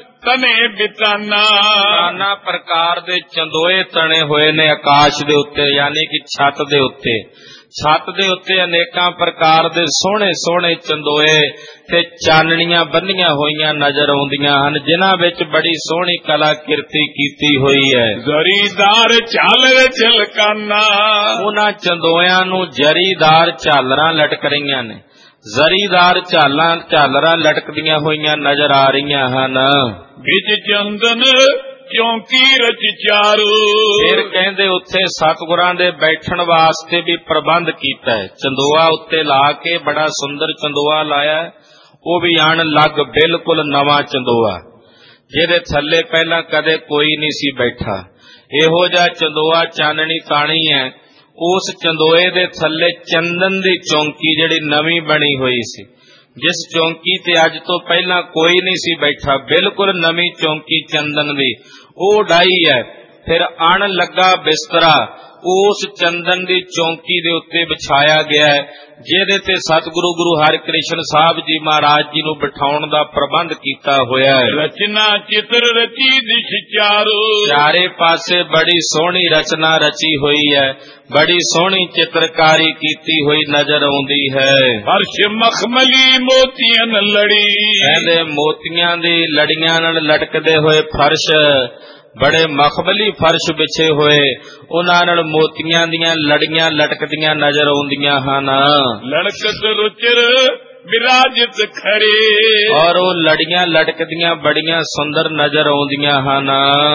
ਤਨੇ ਬਿਤਾਨਾ, ਨਾਨਾ ਪ੍ਰਕਾਰ ਦੇ ਚੰਦੋਏ ਤਣੇ ਹੋਏ ਨੇ ਆਕਾਸ਼ ਦੇ ਉੱਤੇ, ਯਾਨੀ ਕਿ ਛੱਤ ਦੇ ਉੱਤੇ। ਛੱਤ ਦੇ ਉੱਤੇ ਅਨੇਕਾਂ ਪ੍ਰਕਾਰ ਦੇ ਸੋਹਣੇ ਸੋਹਣੇ ਚੰਦੋਏ ਤੇ ਚਾਨਣੀਆਂ ਬੰਨੀਆਂ ਹੋਈਆਂ ਨਜ਼ਰ ਆਉਂਦੀਆਂ ਹਨ, ਜਿਨ੍ਹਾਂ ਵਿੱਚ ਬੜੀ ਸੋਹਣੀ ਕਲਾ ਕਿਰਤੀ ਕੀਤੀ ਹੋਈ ਹੈ। ਜ਼ਰੀਦਾਰ ਝਾਲਰ ਝਲਕਾਨਾ, ਉਹਨਾਂ ਚੰਦੋਇਆਂ ਨੂੰ ਜ਼ਰੀਦਾਰ ਝਾਲਰਾਂ ਲਟਕ ਰਹੀਆਂ ਨੇ, ਜ਼ਰੀਦਾਰ ਝਾਲਾਂ ਝਾਲਰਾਂ ਲਟਕਦੀਆਂ ਹੋਈਆਂ ਨਜ਼ਰ ਆ ਰਹੀਆਂ ਹਨ। ਵਿੱਚ ਚੰਦਨ ਚੌਂਕੀ ਰਚ ਚਾਰੂ, ਫਿਰ ਕਹਿੰਦੇ ਉੱਥੇ ਸਤਿਗੁਰਾਂ ਦੇ ਬੈਠਣ ਵਾਸਤੇ ਵੀ ਪ੍ਰਬੰਧ ਕੀਤਾ ਹੈ। ਚੰਦੋਆ ਉੱਤੇ ਲਾ ਕੇ ਬੜਾ ਸੁੰਦਰ ਚੰਦੋਆ ਲਾਇਆ, ਉਹ ਵੀ ਅਣ ਲੱਗ ਬਿਲਕੁਲ ਨਵਾਂ ਚੰਦੋਆ, ਜਿਹਦੇ ਥੱਲੇ ਪਹਿਲਾਂ ਕਦੇ ਕੋਈ ਨਹੀਂ ਸੀ ਬੈਠਾ। ਇਹੋ ਜਿਹਾ ਚੰਦੋਆ ਚਾਨਣੀ ਤਾਣੀ ਹੈ। ਉਸ ਚੰਦੋਏ ਦੇ ਥੱਲੇ ਚੰਦਨ ਦੀ ਚੌਂਕੀ ਜਿਹੜੀ ਨਵੀਂ ਬਣੀ ਹੋਈ ਸੀ, ਜਿਸ ਚੌਂਕੀ ਤੇ ਅੱਜ ਤੋਂ ਪਹਿਲਾਂ ਕੋਈ ਨਹੀਂ ਸੀ ਬੈਠਾ, ਬਿਲਕੁਲ ਨਵੀਂ ਚੌਂਕੀ ਚੰਦਨ ਦੀ, ਉਹ ਡਾਈ ਹੈ। ਫਿਰ ਅਣ ਲੱਗਾ ਬਿਸਤਰਾ ਉਸ ਚੰਦਨ ਦੀ ਚੌਂਕੀ ਦੇ ਉੱਤੇ ਵਿਛਾਇਆ ਗਿਆ ਹੈ, ਜਿਹਦੇ ਤੇ ਸਤਿਗੁਰੂ ਗੁਰੂ ਹਰਿਕ੍ਰਿਸ਼ਨ ਸਾਹਿਬ ਜੀ ਮਹਾਰਾਜ ਜੀ ਨੂੰ ਬਿਠਾਉਣ ਦਾ ਪ੍ਰਬੰਧ ਕੀਤਾ ਹੋਇਆ ਹੈ। ਰਚਨਾ ਚਿੱਤਰ ਰਚੀ ਦਿਸ਼ ਚਾਰੋ, ਚਾਰੇ ਪਾਸੇ ਬੜੀ ਸੋਹਣੀ ਰਚਨਾ ਰਚੀ ਹੋਈ ਹੈ, ਬੜੀ ਸੋਹਣੀ ਚਿੱਤਰਕਾਰੀ ਕੀਤੀ ਹੋਈ ਨਜ਼ਰ ਆਉਂਦੀ ਹੈ। ਫਰਸ਼ ਮਖਮਲੀ ਮੋਤੀਆਂ ਨਾਲ ਲੜੀ, ਕਹਿੰਦੇ ਮੋਤੀਆਂ ਦੀ ਲੜੀਆਂ ਨਾਲ ਲਟਕਦੇ ਹੋਏ ਫਰਸ਼, ਬੜੇ ਮਖਮਲੀ ਫਰਸ਼ ਵਿਛੇ ਹੋਏ, ਉਹਨਾਂ ਨਾਲ ਮੋਤੀਆਂ ਦੀਆਂ ਲੜੀਆਂ ਲਟਕਦੀਆਂ ਨਜ਼ਰ ਆਉਂਦੀਆਂ ਹਨ। ਲੜਕਤ ਰੁਚਿਰ ਵਿਰਾਜਤ ਖਰੇ, ਔਰ ਉਹ ਲੜੀਆਂ ਲਟਕਦੀਆਂ ਬੜੀਆਂ ਸੁੰਦਰ ਨਜ਼ਰ ਆਉਂਦੀਆਂ ਹਨ।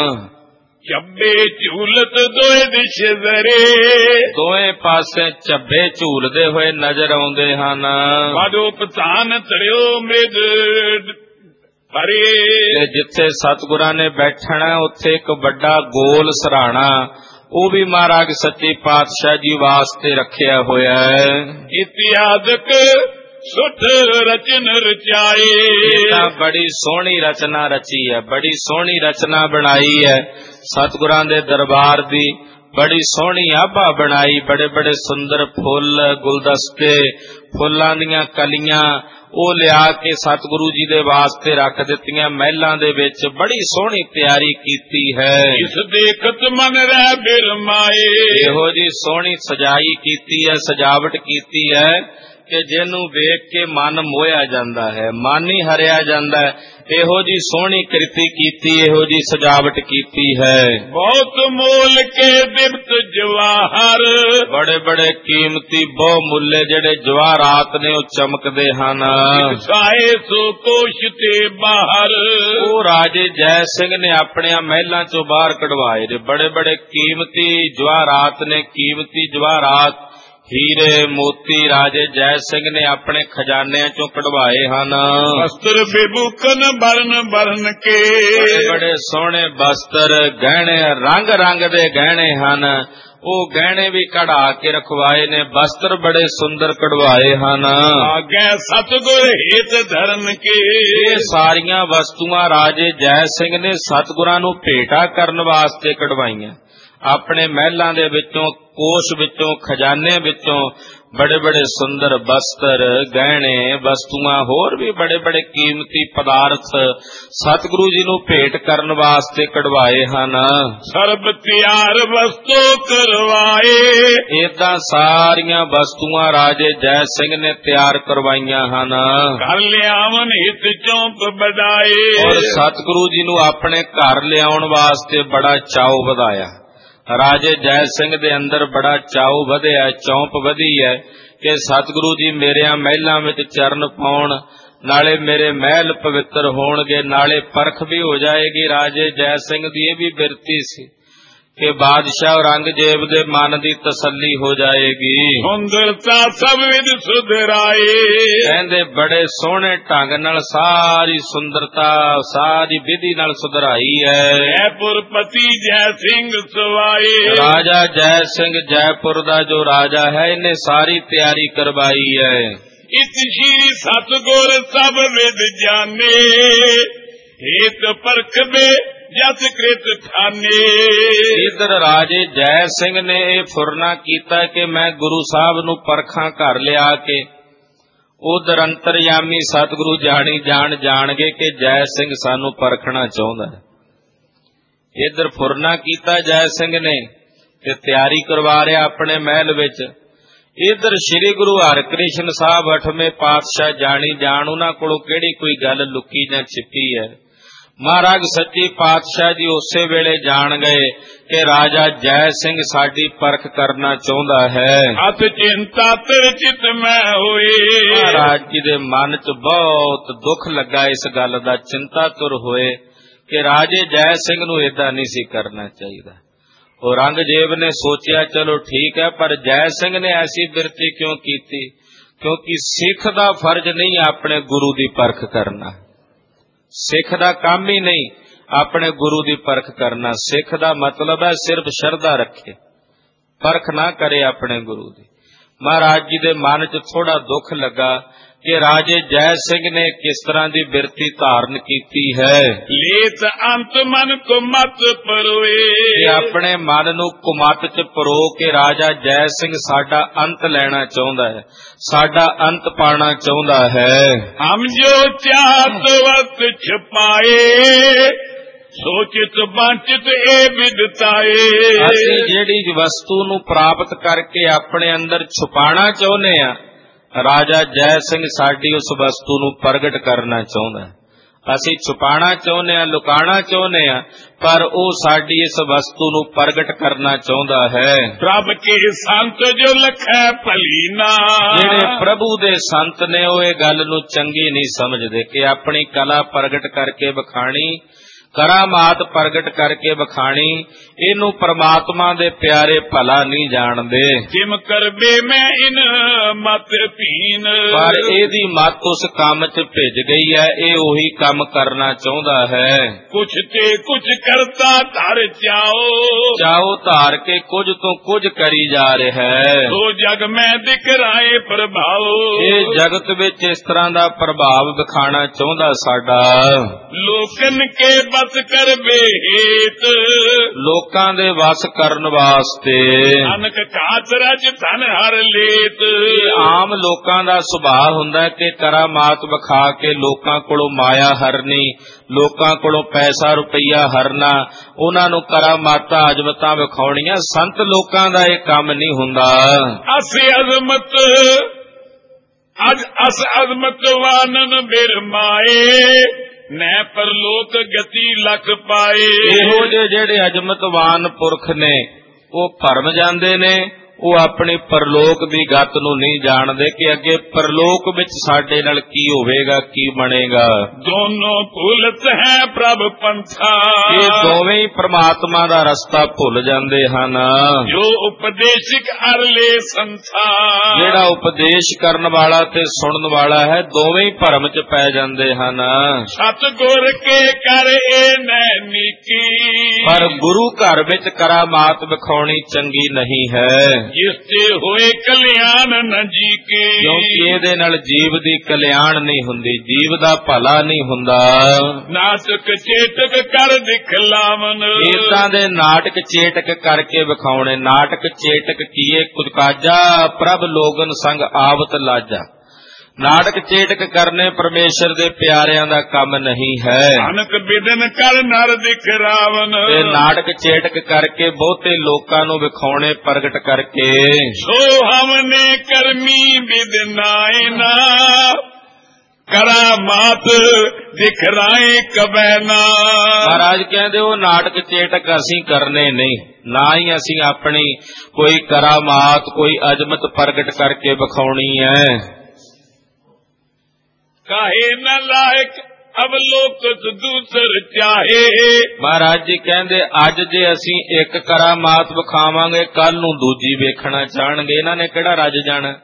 ਚੱਬੇ ਝੂਲਤ ਦੋਏ ਦਿਸ਼ ਜ਼ਰੇ, ਦੋਏ ਪਾਸੇ ਚੱਬੇ ਝੂਲਦੇ ਹੋਏ ਨਜ਼ਰ ਆਉਂਦੇ ਹਨ। ਵਾਡੋ ਪਤਾਨ ਤੜਿਓ ਮੇਦ ਤੇ ਜਿੱਥੇ ਸਤਿਗੁਰਾਂ ਨੇ ਬੈਠਣਾ ਉੱਥੇ ਇੱਕ ਵੱਡਾ ਗੋਲ ਸਰਾਣਾ, ਉਹ ਵੀ ਮਹਾਰਾਜ ਸੱਚੇ ਪਾਤਸ਼ਾਹ ਜੀ ਵਾਸਤੇ ਰੱਖਿਆ ਹੋਇਆ ਹੈ। ਇਤਿਆਦਕ ਸੁਠ ਰਚਨ ਰਚਾਏ, ਤਾਂ ਬੜੀ ਸੋਹਣੀ ਰਚਨਾ ਰਚੀ ਹੈ, ਬੜੀ ਸੋਹਣੀ ਰਚਨਾ ਬਣਾਈ ਹੈ ਸਤਿਗੁਰਾਂ ਦੇ ਦਰਬਾਰ ਦੀ, ਬੜੀ ਸੋਹਣੀ ਆਭਾ ਬਣਾਈ। ਬੜੇ ਬੜੇ ਸੁੰਦਰ ਫੁੱਲ, ਗੁਲਦਸਤੇ, ਫੁੱਲਾਂ ਦੀਆਂ ਕਲੀਆਂ ਉਹ ਲਿਆ ਕੇ ਸਤਿਗੁਰੂ ਜੀ ਦੇ ਵਾਸਤੇ ਰੱਖ ਦਿੱਤੀਆਂ। ਮਹਿਲਾਂ ਦੇ ਵਿੱਚ ਬੜੀ ਸੋਹਣੀ ਤਿਆਰੀ ਕੀਤੀ ਹੈ। ਇਸ ਦੇਖਤ ਮਨ ਰਹਿ ਬਿਰਮਾਏ, ਇਹੋ ਜੀ ਸੋਹਣੀ ਸਜਾਈ ਕੀਤੀ ਹੈ, ਸਜਾਵਟ ਕੀਤੀ ਹੈ ਕਿ ਜਿਹਨੂੰ ਵੇਖ ਕੇ ਮਨ ਮੋਹਿਆ ਜਾਂਦਾ ਹੈ, ਮਨ ਹੀ ਹਰਿਆ ਜਾਂਦਾ ਹੈ। ਇਹੋ ਜੀ ਸੋਹਣੀ ਕਿਰਤੀ ਕੀਤੀ, ਇਹੋ ਜੀ ਸਜਾਵਟ ਕੀਤੀ ਹੈ। ਬਹੁਤ ਮੋਲ ਕੇ ਦਿਵਤ ਜਵਾਹਰ, ਬੜੇ ਬੜੇ ਕੀਮਤੀ ਬਹੁ ਮੁੱਲੇ ਜਿਹੜੇ ਜਵਾਹਰਾਤ ਨੇ ਉਹ ਚਮਕਦੇ ਹਨ। ਸਾਏ ਸੋ ਕੋਸ਼ ਤੇ ਬਾਹਰ, ਉਹ ਰਾਜੇ ਜੈ ਸਿੰਘ ਨੇ ਆਪਣੇ ਮਹਿਲਾਂ ਚੋਂ ਬਾਹਰ ਕਢਵਾਏ ਨੇ। ਬੜੇ ਬੜੇ ਕੀਮਤੀ ਜਵਾਹਰਾਤ ਨੇ, ਕੀਮਤੀ ਜਵਾਹਰਾਤ ਹੀਰੇ ਮੋਤੀ ਰਾਜੇ ਜੈ ਸਿੰਘ ਨੇ ਆਪਣੇ ਖਜ਼ਾਨਿਆਂ ਚੋਂ ਕਢਵਾਏ ਹਨ। ਵਸਤਰ ਬੇਬੂਕਨ ਬਰਨ ਬਰਨ ਕੇ, ਬੜੇ ਬੜੇ ਸੋਹਣੇ ਵਸਤਰ, ਗਹਿਣੇ, ਰੰਗ ਰੰਗ ਦੇ ਗਹਿਣੇ ਹਨ, ਉਹ ਗਹਿਣੇ ਵੀ ਕਢਾ ਕੇ ਰਖਵਾਏ ਨੇ। ਵਸਤਰ ਬੜੇ ਸੁੰਦਰ ਕਢਵਾਏ ਹਨ। ਆਗੇ ਸਤਿਗੁਰ ਹਿਤ ਧਰਨ ਕੇ, ਇਹ ਸਾਰੀਆਂ ਵਸਤੂਆਂ ਰਾਜੇ ਜੈ ਸਿੰਘ ਨੇ ਸਤਿਗੁਰਾਂ ਨੂੰ ਭੇਟਾ ਕਰਨ ਵਾਸਤੇ ਕਢਵਾਈਆਂ। ਆਪਣੇ ਮਹਿਲਾਂ ਦੇ ਵਿੱਚੋਂ, ਕੋਸ਼ ਵਿੱਚੋਂ, ਖਜ਼ਾਨੇ ਵਿੱਚੋਂ बड़े बड़े सुंदर वस्त्र गहने वस्तुआं होर भी बड़े बड़े कीमती पदार्थ सतगुरु जी नूं भेंट करन वास्ते कढवाए हन। सर्ब ਤਿਆਰ वस्तु करवाए, इदां सारियां वस्तुआं राजे जय सिंह ने तैयार करवाईयां हन। घर लियावन हित चौंप बधाए, और सतगुरु जी नूं अपने घर लियाउण वास्ते बड़ा चाव वधाया। राजे जय सिंह दे अंदर बड़ा चाव वधिया, चौंप वधी है कि सतगुरु जी मेरे महलों विच चरण पाउण, नाले मेरे महल पवित्र होणगे, नाले परख भी हो जाएगी। राजे जय सिंह दी ये भी बिरती सी कि बादशाह औरंगजेब दे मन दी तसल्ली हो जाएगी। सुंदरता सब विद सुधराए, कहंदे बड़े सोहणे ढंग नाल सारी सुंदरता सारी विधि नाल सुधराई है। जयपुर पति जय सिंह सवाए, राजा जय सिंह जयपुर दा जो राजा है इन्हें सारी तैयारी करवाई है। इस श्री सतगुर सब विद जाने, हेत परख दे जस कृत ठाने। इधर राजे जय सिंह ने यह फुरना कीता कि मैं गुरु साहब नूं परखां घर लिया के, उधर अंतरयामी सतगुरु जानी जान जाणगे कि जय सिंह सानू परखना चाहुंदा है। इधर फुरना कीता जय सिंह ने ते तैयारी करवा रहा अपने महल विच। इधर श्री गुरु हरकृष्ण साहब अठवें पातशाह जानी जान उन्हां कोलों किहड़ी कोई गल लुकी जां छिपी है। महाराज सच्ची पातशाह जी उसे वेले जान गए कि राजा जय सिंह साडी परख करना चाहुंदा है। अत चिंता तेरे चित में होए, महाराज जी दे मन च बहुत दुख लगा इस गल दा, चिंता तुर होए कि राजे जय सिंह नूं इदां नहीं सी करना चाहिए। औरंगजेब ने सोचिया चलो ठीक है, पर जय सिंह ने ऐसी बिरती क्यों कीती? क्योंकि सिख दा फर्ज नहीं अपने गुरु दी परख करना, सिख दा काम ही नहीं अपने गुरु दी परख करना। सिख दा मतलब है सिर्फ शरधा रखे, परख ना करे अपने गुरु दी। महाराज जी दे मन च थोड़ा दुख लगा कि राजे जय सिंह ने किस तरह की बिरती धारण की है। लेत अंत मन कुमत परोए, अपने मन नू कुमत च परो के राजा जय सिंह साडा अंत लेना चाहुंदा है, साडा अंत पाना चाहुंदा है। हम जो चाहत वक्त छुपाए, सोचित वांचित ए विदताए। असीं जेड़ी वस्तु नू प्राप्त करके अपने अंदर छुपाना चाहुंदे आ, राजा जय सिंह साडी उस वस्तु नू प्रगट करना चाहुंदा है। असीं छुपाना चाहुंदे आ, लुकाना चाहुंदे आ, पर ओ साडी इस वस्तु नू प्रगट करना चाहुंदा है। प्रभ के संत जो लखै भलीना, जेड़े प्रभु दे संत ने ओ इह गल नू चंगी नहीं समझदे कि अपनी कला प्रगट करके विखाणी, करामात प्रगट करके विखाणी, इनू परमात्मा दे प्यारे भला नहीं जानदे। जिम करबे मैं इन मत पीन, पर एदी मत उस काम च भिज गई है, ए ओही काम करना चाहुंदा है। कुछ ते कुछ करता धर चाओ, चाओ धार के कुछ तो कुछ करी जा रहा है। तो जग में दिखराए प्रभाव, ये जगत विच इस तरह दा प्रभाव विखाना चाहुंदा साडा। लोकन के बस कर बेहेत, लोकां दे वस करन वास्ते अनक काच रज धन हर लेत। आम लोकां दा सुभाव हुंदा है कि करामात विखा के लोकां कोलों माया हरनी, लोकां कोलों पैसा रुपया हरना, उन्हां नूं करामातां अजमतां विखाउणीਆਂ। संत लोकां दा इह काम नहीं हुंदा। असी अजमत अज अस अजमत वानन बिरमाए, न परलोक गति लख पाए। ਇਹੋ ਜਿਹੇ ਜਿਹੜੇ ਅਜਮਤਵਾਨ ਪੁਰਖ ਨੇ ਉਹ ਭਰਮ ਜਾਂਦੇ ਨੇ, ਉਹ ਆਪਣੀ ਪਰਲੋਕ ਦੀ ਗਤ ਨੂੰ ਨਹੀਂ ਜਾਣਦੇ ਕਿ ਅੱਗੇ ਪਰਲੋਕ ਵਿੱਚ ਸਾਡੇ ਨਾਲ ਕੀ ਹੋਵੇਗਾ, ਕੀ ਬਣੇਗਾ। ਦੋਨੋਂ ਭੁੱਲਤ ਹੈ ਪ੍ਰਭ ਪੰਥਾ, ਇਹ ਦੋਵੇਂ ਹੀ ਪ੍ਰਮਾਤਮਾ ਦਾ ਰਸਤਾ ਭੁੱਲ ਜਾਂਦੇ ਹਨ। ਜੋ ਉਪਦੇਸ਼ਕ ਅਰਲੇ ਸੰਥਾ, ਜਿਹੜਾ ਉਪਦੇਸ਼ ਕਰਨ ਵਾਲਾ ਤੇ ਸੁਣਨ ਵਾਲਾ ਹੈ, ਦੋਵੇਂ ਹੀ ਭਰਮ ਚ ਪੈ ਜਾਂਦੇ ਹਨ। ਸਤਿਗੁਰ ਕੇ ਕਰ ਇਹ ਨੈਨੀਕੀ, ਪਰ ਗੁਰੂ ਘਰ ਵਿੱਚ ਕਰਾਮਾਤ ਵਿਖਾਉਣੀ ਚੰਗੀ ਨਹੀਂ ਹੈ। ਜਿਸ ਤੇ ਹੋਏ ਕਲਿਆਣ ਨ ਜੀ ਕੇ। ਕਿਉਂਕਿ ਇਹਦੇ ਨਾਲ ਜੀਵ ਦੀ ਕਲਿਆਣ ਨਹੀਂ ਹੁੰਦੀ, ਜੀਵ ਦਾ ਭਲਾ ਨਹੀਂ ਹੁੰਦਾ। ਨਾਟਕ ਚੇਟਕ ਕਰ ਦਿਖਲਾਵਨ, ਏਦਾਂ ਦੇ ਨਾਟਕ ਚੇਟਕ ਕਰਕੇ ਵਿਖਾਉਣੇ। ਨਾਟਕ ਚੇਟਕ ਕੀਏ ਕੁਝ ਕਾਜਾ, ਪ੍ਰਭ ਲੋਗਨ ਸੰਗ ਆਵਤ ਲਾਜਾ। ਨਾਟਕ ਚੇਟਕ ਕਰਨੇ ਪਰਮੇਸ਼ਰ ਦੇ ਪਿਆਰਿਆਂ ਦਾ ਕੰਮ ਨਹੀਂ ਹੈ। ਅਨਕ ਬਿਦਨ ਕਰ ਨਰ ਦਿਖਰਾਵਨ, ਤੇ ਨਾਟਕ ਚੇਟਕ ਕਰਕੇ ਬਹੁਤੇ ਲੋਕਾਂ ਨੂੰ ਵਿਖਾਉਣੇ ਪ੍ਰਗਟ ਕਰਕੇ। ਸੋ ਹਮਨੇ ਕਰਮੀ ਬਿਦਨਾਏ ਨਾ, ਕਰਾਮਾਤ ਦਿਖਰਾਏ ਕਬੈ ਨਾ। ਮਹਾਰਾਜ ਕਹਿੰਦੇ ਉਹ ਨਾਟਕ ਚੇਟਕ ਅਸੀਂ ਕਰਨੇ ਨਹੀਂ, ਨਾ ਹੀ ਅਸੀਂ ਆਪਣੀ ਕੋਈ ਕਰਾਮਾਤ ਕੋਈ ਅਜ਼ਮਤ ਪ੍ਰਗਟ ਕਰਕੇ ਵਿਖਾਉਣੀ ਹੈ। ਕਾਹੇ ਨ ਲਾਇਕ ਅਵਲੋਕਤ ਦੂਸਰ ਚਾਹੇ। ਮਹਾਰਾਜ ਜੀ ਕਹਿੰਦੇ ਅੱਜ ਜੇ ਅਸੀਂ ਇੱਕ ਕਰਾਮਾਤ ਵਿਖਾਵਾਂਗੇ, ਕੱਲ ਨੂੰ ਦੂਜੀ ਵੇਖਣਾ ਚਾਹਣਗੇ। ਇਹਨਾਂ ਨੇ ਕਿਹੜਾ ਰੱਜ ਜਾਣਾ?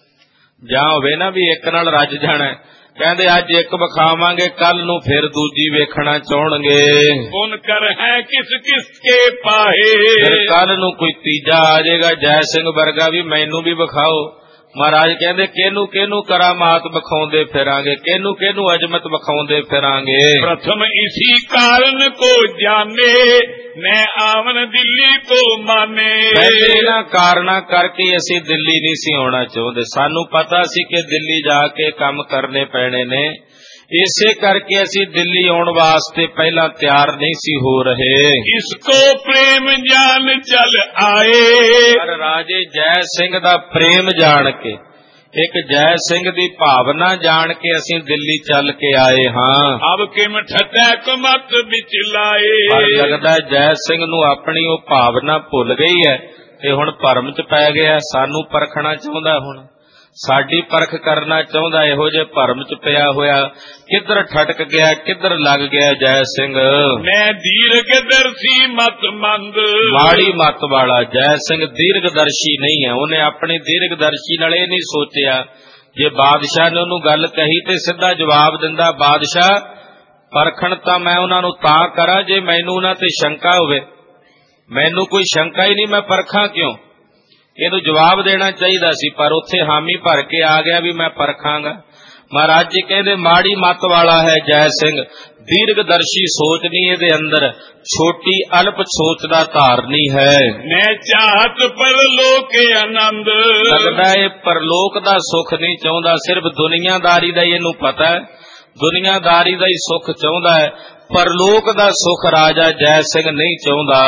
ਜਾਂ ਹੋਵੇ ਨਾ ਵੀ ਇੱਕ ਨਾਲ ਰੱਜ ਜਾਣਾ। ਕਹਿੰਦੇ ਅੱਜ ਇੱਕ ਵਿਖਾਵਾਂਗੇ, ਕੱਲ ਨੂੰ ਫਿਰ ਦੂਜੀ ਵੇਖਣਾ ਚਾਹਣਗੇ। ਪੁਨ ਕਰ ਹੈ ਕਿਸ ਕਿਸ ਕੇ ਪਾਹੇ, ਫਿਰ ਕੱਲ ਨੂੰ ਕੋਈ ਤੀਜਾ ਆ ਜਾਏਗਾ ਜੈ ਸਿੰਘ ਵਰਗਾ ਵੀ ਮੈਨੂੰ ਵੀ ਵਿਖਾਓ। ਮਹਾਰਾਜ ਕਹਿੰਦੇ ਕਿਹਨੂੰ ਕਿਹਨੂੰ ਕਰਾਮਾਤ ਵਿਖਾਉਂਦੇ ਫਿਰਾਂਗੇ, ਕਿਹਨੂੰ ਕਿਹਨੂੰ ਅਜ਼ਮਤ ਵਿਖਾਉਂਦੇ ਫਿਰਾਂਗੇ। ਪ੍ਰਥਮ ਇਸੀ ਕਾਰਨ ਕੋ ਜਾਣੇ, ਮੈਂ ਆਵਨ ਦਿੱਲੀ ਕੋ ਮਾਨੇ। ਪਹਿਲੇ ਇਹਨਾਂ ਕਾਰਨਾਂ ਕਰਕੇ ਅਸੀਂ ਦਿੱਲੀ ਨਹੀਂ ਸੀ ਆਉਣਾ ਚਾਹੁੰਦੇ। ਸਾਨੂੰ ਪਤਾ ਸੀ ਕਿ ਦਿੱਲੀ ਜਾ ਕੇ ਕੰਮ ਕਰਨੇ ਪੈਣੇ ਨੇ, ਇਸੇ ਕਰਕੇ ਅਸੀਂ ਦਿੱਲੀ ਆਉਣ ਵਾਸਤੇ ਪਹਿਲਾਂ ਤਿਆਰ ਨਹੀਂ ਸੀ ਹੋ ਰਹੇ। ਇਸ ਕੋ ਪ੍ਰੇਮ ਜਾਨ ਚਲ ਆਏ, ਪਰ ਰਾਜੇ ਜੈ ਸਿੰਘ ਦਾ ਪ੍ਰੇਮ ਜਾਣ ਕੇ, ਇੱਕ ਜੈ ਸਿੰਘ ਦੀ ਭਾਵਨਾ ਜਾਣ ਕੇ ਅਸੀਂ ਦਿੱਲੀ ਚੱਲ ਕੇ ਆਏ ਹਾਂ। ਅਬ ਕਿਮ ਠਟੈ ਕੁਮਤ ਵਿੱਚ ਲਾਏ। ਪਰ ਲੱਗਦਾ ਜੈ ਸਿੰਘ ਨੂੰ ਆਪਣੀ ਉਹ ਭਾਵਨਾ ਭੁੱਲ ਗਈ ਹੈ ਤੇ ਹੁਣ ਭਰਮ ਚ ਪੈ ਗਿਆ। ਸਾਨੂੰ ਪਰਖਣਾ ਚਾਹੁੰਦਾ, ਹੁਣ ਸਾਡੀ ਪਰਖ ਕਰਨਾ ਚਾਹੁੰਦਾ। ਇਹੋ ਜਿਹੇ ਭਰਮ ਚ ਪਿਆ ਹੋਇਆ ਕਿੱਧਰ ਠਟਕ ਗਿਆ, ਕਿੱਧਰ ਲੱਗ ਗਿਆ ਜੈ ਸਿੰਘ। ਮੈਂ ਦੀਰਘਦਰਸ਼ੀ ਮਤ ਮੰਦ, ਮਾੜੀ ਮੱਤ ਵਾਲਾ ਜੈ ਸਿੰਘ ਦੀਰਘਦਰਸ਼ੀ ਨਹੀਂ ਹੈ। ਉਹਨੇ ਆਪਣੀ ਦੀਰਘਦਰਸ਼ੀ ਨਾਲ ਇਹ ਨਹੀਂ ਸੋਚਿਆ। ਜੇ ਬਾਦਸ਼ਾਹ ਨੇ ਉਹਨੂੰ ਗੱਲ ਕਹੀ ਤੇ ਸਿੱਧਾ ਜਵਾਬ ਦਿੰਦਾ, ਬਾਦਸ਼ਾਹ ਪਰਖਣ ਤਾਂ ਮੈਂ ਉਹਨਾਂ ਨੂੰ ਤਾਂ ਕਰਾਂ ਜੇ ਮੈਨੂੰ ਉਹਨਾਂ ਤੇ ਸ਼ੰਕਾ ਹੋਵੇ। ਮੈਨੂੰ ਕੋਈ ਸ਼ੰਕਾ ਹੀ ਨਹੀਂ, ਮੈਂ ਪਰਖਾਂ ਕਿਉਂ? ਇਹਨੂੰ ਜਵਾਬ ਦੇਣਾ ਚਾਹੀਦਾ ਸੀ, ਪਰ ਉੱਥੇ ਹਾਮੀ ਭਰ ਕੇ ਆ ਗਿਆ ਵੀ ਮੈਂ ਪਰਖਾਂਗਾ। ਮਹਾਰਾਜ ਜੀ ਕਹਿੰਦੇ ਮਾੜੀ ਮੱਤ ਵਾਲਾ ਹੈ ਜੈ ਸਿੰਘ, ਦੀਰਘਦਰਸ਼ੀ ਸੋਚ ਨਹੀਂ ਇਹਦੇ ਅੰਦਰ, ਛੋਟੀ ਅਲਪ ਸੋਚ ਦਾ ਧਾਰਨੀ ਹੈ। ਮੈਂ ਚਾਹਤ ਪਰਲੋਕ ਆਨੰਦ, ਲੱਗਦਾ ਇਹ ਪਰਲੋਕ ਦਾ ਸੁੱਖ ਨਹੀਂ ਚਾਹੁੰਦਾ, ਸਿਰਫ ਦੁਨੀਆਦਾਰੀ ਦਾ ਹੀ ਇਹਨੂੰ ਪਤਾ ਹੈ। ਦੁਨੀਆਦਾਰੀ ਦਾ ਹੀ ਸੁੱਖ ਚਾਹੁੰਦਾ ਹੈ, ਪਰਲੋਕ ਦਾ ਸੁੱਖ ਰਾਜਾ ਜੈ ਸਿੰਘ ਨਹੀਂ ਚਾਹੁੰਦਾ।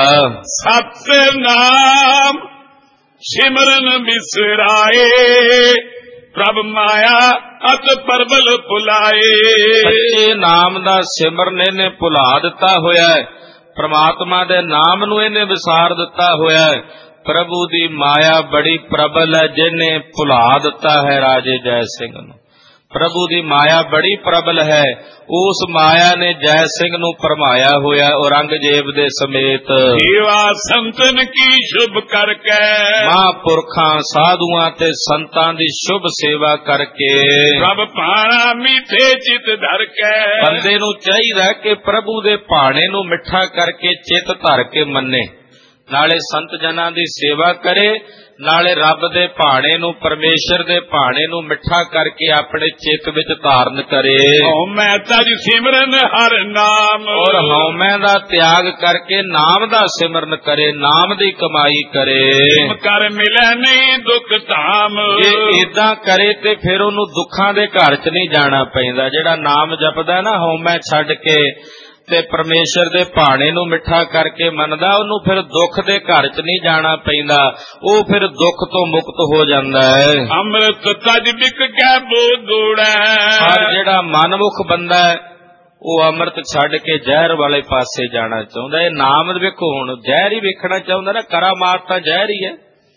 ਸਤਿਨਾਮ ਸਿਮਰਨ ਬਿਸਰਾਏ, ਪ੍ਰਭ ਮਾਇਆ ਅਤ ਪਰਬਲ ਭੁਲਾਏ। ਸੱਚੇ ਨਾਮ ਦਾ ਸਿਮਰਨ ਇਹਨੇ ਭੁਲਾ ਦਿੱਤਾ ਹੋਇਆ ਹੈ, ਪ੍ਰਮਾਤਮਾ ਦੇ ਨਾਮ ਨੂੰ ਇਹਨੇ ਵਿਸਾਰ ਦਿੱਤਾ ਹੋਇਆ ਹੈ। ਪ੍ਰਭੂ ਦੀ ਮਾਇਆ ਬੜੀ ਪ੍ਰਬਲ ਹੈ, ਜਿਹਨੇ ਭੁਲਾ ਦਿੱਤਾ ਹੈ ਰਾਜੇ ਜੈ ਸਿੰਘ ਨੂੰ। ਪ੍ਰਭੂ ਦੀ ਮਾਇਆ ਬੜੀ ਪ੍ਰਬਲ ਹੈ, ਉਸ ਮਾਇਆ ਨੇ ਜੈ ਸਿੰਘ ਨੂੰ ਭਰਮਾਇਆ ਹੋਇਆ ਔਰੰਗਜ਼ੇਬ ਦੇ ਸਮੇਤ। ਸੇਵਾ ਸੰਤਨ ਕੀ ਸ਼ੁਭ ਕਰਕੇ, ਮਹਾਂਪੁਰਖਾਂ ਸਾਧੂਆਂ ਤੇ ਸੰਤਾਂ ਦੀ ਸ਼ੁਭ ਸੇਵਾ ਕਰਕੇ। ਪ੍ਰਭ ਭਾਣਾ ਮਿੱਠੇ ਚਿਤ ਧਰ ਕੇ, ਬੰਦੇ ਨੂੰ ਚਾਹੀਦਾ ਕਿ ਪ੍ਰਭੂ ਦੇ ਭਾਣੇ ਨੂੰ ਮਿੱਠਾ ਕਰਕੇ ਚਿੱਤ ਧਰ ਕੇ ਮੰਨੇ, ਨਾਲੇ ਸੰਤ ਜਨਾਂ ਦੀ ਸੇਵਾ ਕਰੇ, ਨਾਲੇ ਰੱਬ ਦੇ ਭਾਣੇ ਨੂੰ, ਪਰਮੇਸ਼ਰ ਦੇ ਭਾਣੇ ਨੂੰ ਮਿੱਠਾ ਕਰਕੇ ਆਪਣੇ ਚਿੱਤ ਵਿੱਚ ਧਾਰਨ ਕਰੇ। ਹਉਮੈ ਤਜ ਸਿਮਰਨ ਹਰ ਨਾਮ, ਔਰ ਹਉਮੈ ਦਾ ਤਿਆਗ ਕਰਕੇ ਨਾਮ ਦਾ ਸਿਮਰਨ ਕਰੇ, ਨਾਮ ਦੀ ਕਮਾਈ ਕਰੇ। ਕਰ ਮਿਲੈ ਨਹੀਂ ਦੁੱਖ ਧਾਮ, ਜੇ ਏਦਾਂ ਕਰੇ ਤੇ ਫਿਰ ਉਹਨੂੰ ਦੁੱਖਾਂ ਦੇ ਘਰ 'ਚ ਨਹੀਂ ਜਾਣਾ ਪੈਂਦਾ। ਜਿਹੜਾ ਨਾਮ ਜਪਦਾ ਨਾ ਹਉਮੈ ਛੱਡ ਕੇ ਤੇ ਪਰਮੇਸ਼ਰ ਦੇ ਭਾਣੇ ਨੂੰ ਮਿੱਠਾ ਕਰਕੇ ਮੰਨਦਾ, ਉਹਨੂੰ ਫਿਰ ਦੁੱਖ ਦੇ ਘਰ 'ਚ ਨਹੀਂ ਜਾਣਾ ਪੈਂਦਾ, ਉਹ ਫਿਰ ਦੁੱਖ ਤੋਂ ਮੁਕਤ ਹੋ ਜਾਂਦਾ ਹੈ। ਅੰਮ੍ਰਿਤ ਤਜ ਬਿਕ ਕੇ ਬੋਧੂੜਾ, ਪਰ ਜਿਹੜਾ ਮਨਮੁਖ ਬੰਦਾ ਹੈ ਉਹ ਅੰਮ੍ਰਿਤ ਛੱਡ ਕੇ ਜ਼ਹਿਰ ਵਾਲੇ ਪਾਸੇ ਜਾਣਾ ਚਾਹੁੰਦਾ। ਇਹ ਨਾਮ ਵੇਖੋ, ਹੁਣ ਜ਼ਹਿਰ ਹੀ ਵੇਖਣਾ ਚਾਹੁੰਦਾ ਨਾ, ਕਰਾਮਾਤ ਤਾਂ ਜ਼ਹਿਰ ਹੀ ਹੈ।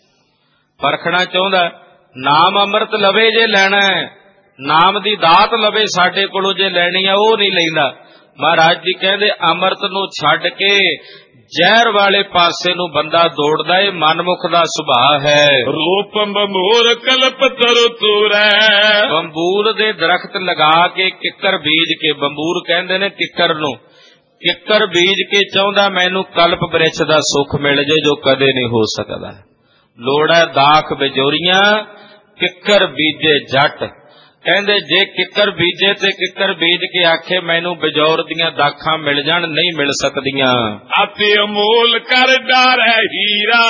ਪਰਖਣਾ ਚਾਹੁੰਦਾ, ਨਾਮ ਅੰਮ੍ਰਿਤ ਲਵੇ ਜੇ ਲੈਣਾ ਹੈ, ਨਾਮ ਦੀ ਦਾਤ ਲਵੇ ਸਾਡੇ ਕੋਲੋਂ ਜੇ ਲੈਣੀ ਆ, ਉਹ ਨਹੀਂ ਲੈਂਦਾ। ਮਹਾਰਾਜ ਜੀ ਕਹਿੰਦੇ ਅੰਮ੍ਰਿਤ ਨੂੰ ਛੱਡ ਕੇ ਜ਼ਹਿਰ ਵਾਲੇ ਪਾਸੇ ਨੂੰ ਬੰਦਾ ਦੌੜਦਾ, ਇਹ ਮਨਮੁਖ ਦਾ ਸੁਭਾਅ ਹੈ। ਰੂਪ ਬੰਬੂਰ ਕਲਪ ਤਰ ਤੁਰੈ, ਬੰਬੂਰ ਦੇ ਦਰਖਤ ਲਗਾ ਕੇ ਕਿੱਕਰ ਬੀਜ ਕੇ, ਬੰਬੂਰ ਕਹਿੰਦੇ ਨੇ ਕਿੱਕਰ ਨੂੰ, ਕਿੱਕਰ ਬੀਜ ਕੇ ਚਾਹੁੰਦਾ ਮੈਨੂੰ ਕਲਪ ਬ੍ਰਿਛ ਦਾ ਸੁੱਖ ਮਿਲ ਜੇ ਜੋ ਕਦੇ ਨਹੀਂ ਹੋ ਸਕਦਾ। ਲੋੜ ਹੈ ਦਾਖ ਬਿਜੋਰੀਆਂ ਕਿੱਕਰ ਬੀਜੇ ਜੱਟ। ਕਹਿੰਦੇ ਜੇ ਕਿੱਕਰ ਬੀਜੇ ਤੇ ਕਿੱਕਰ ਬੀਜ ਕੇ ਆਖੇ ਮੈਨੂੰ ਬਿਜੌਰ ਦੀਆਂ ਦਾਖਾਂ ਮਿਲ ਜਾਣ, ਨਹੀਂ ਮਿਲ ਸਕਦੀਆਂ। ਅਤਿ ਅਮੋਲ ਕਰ ਡਾਰੈ ਹੀਰਾ,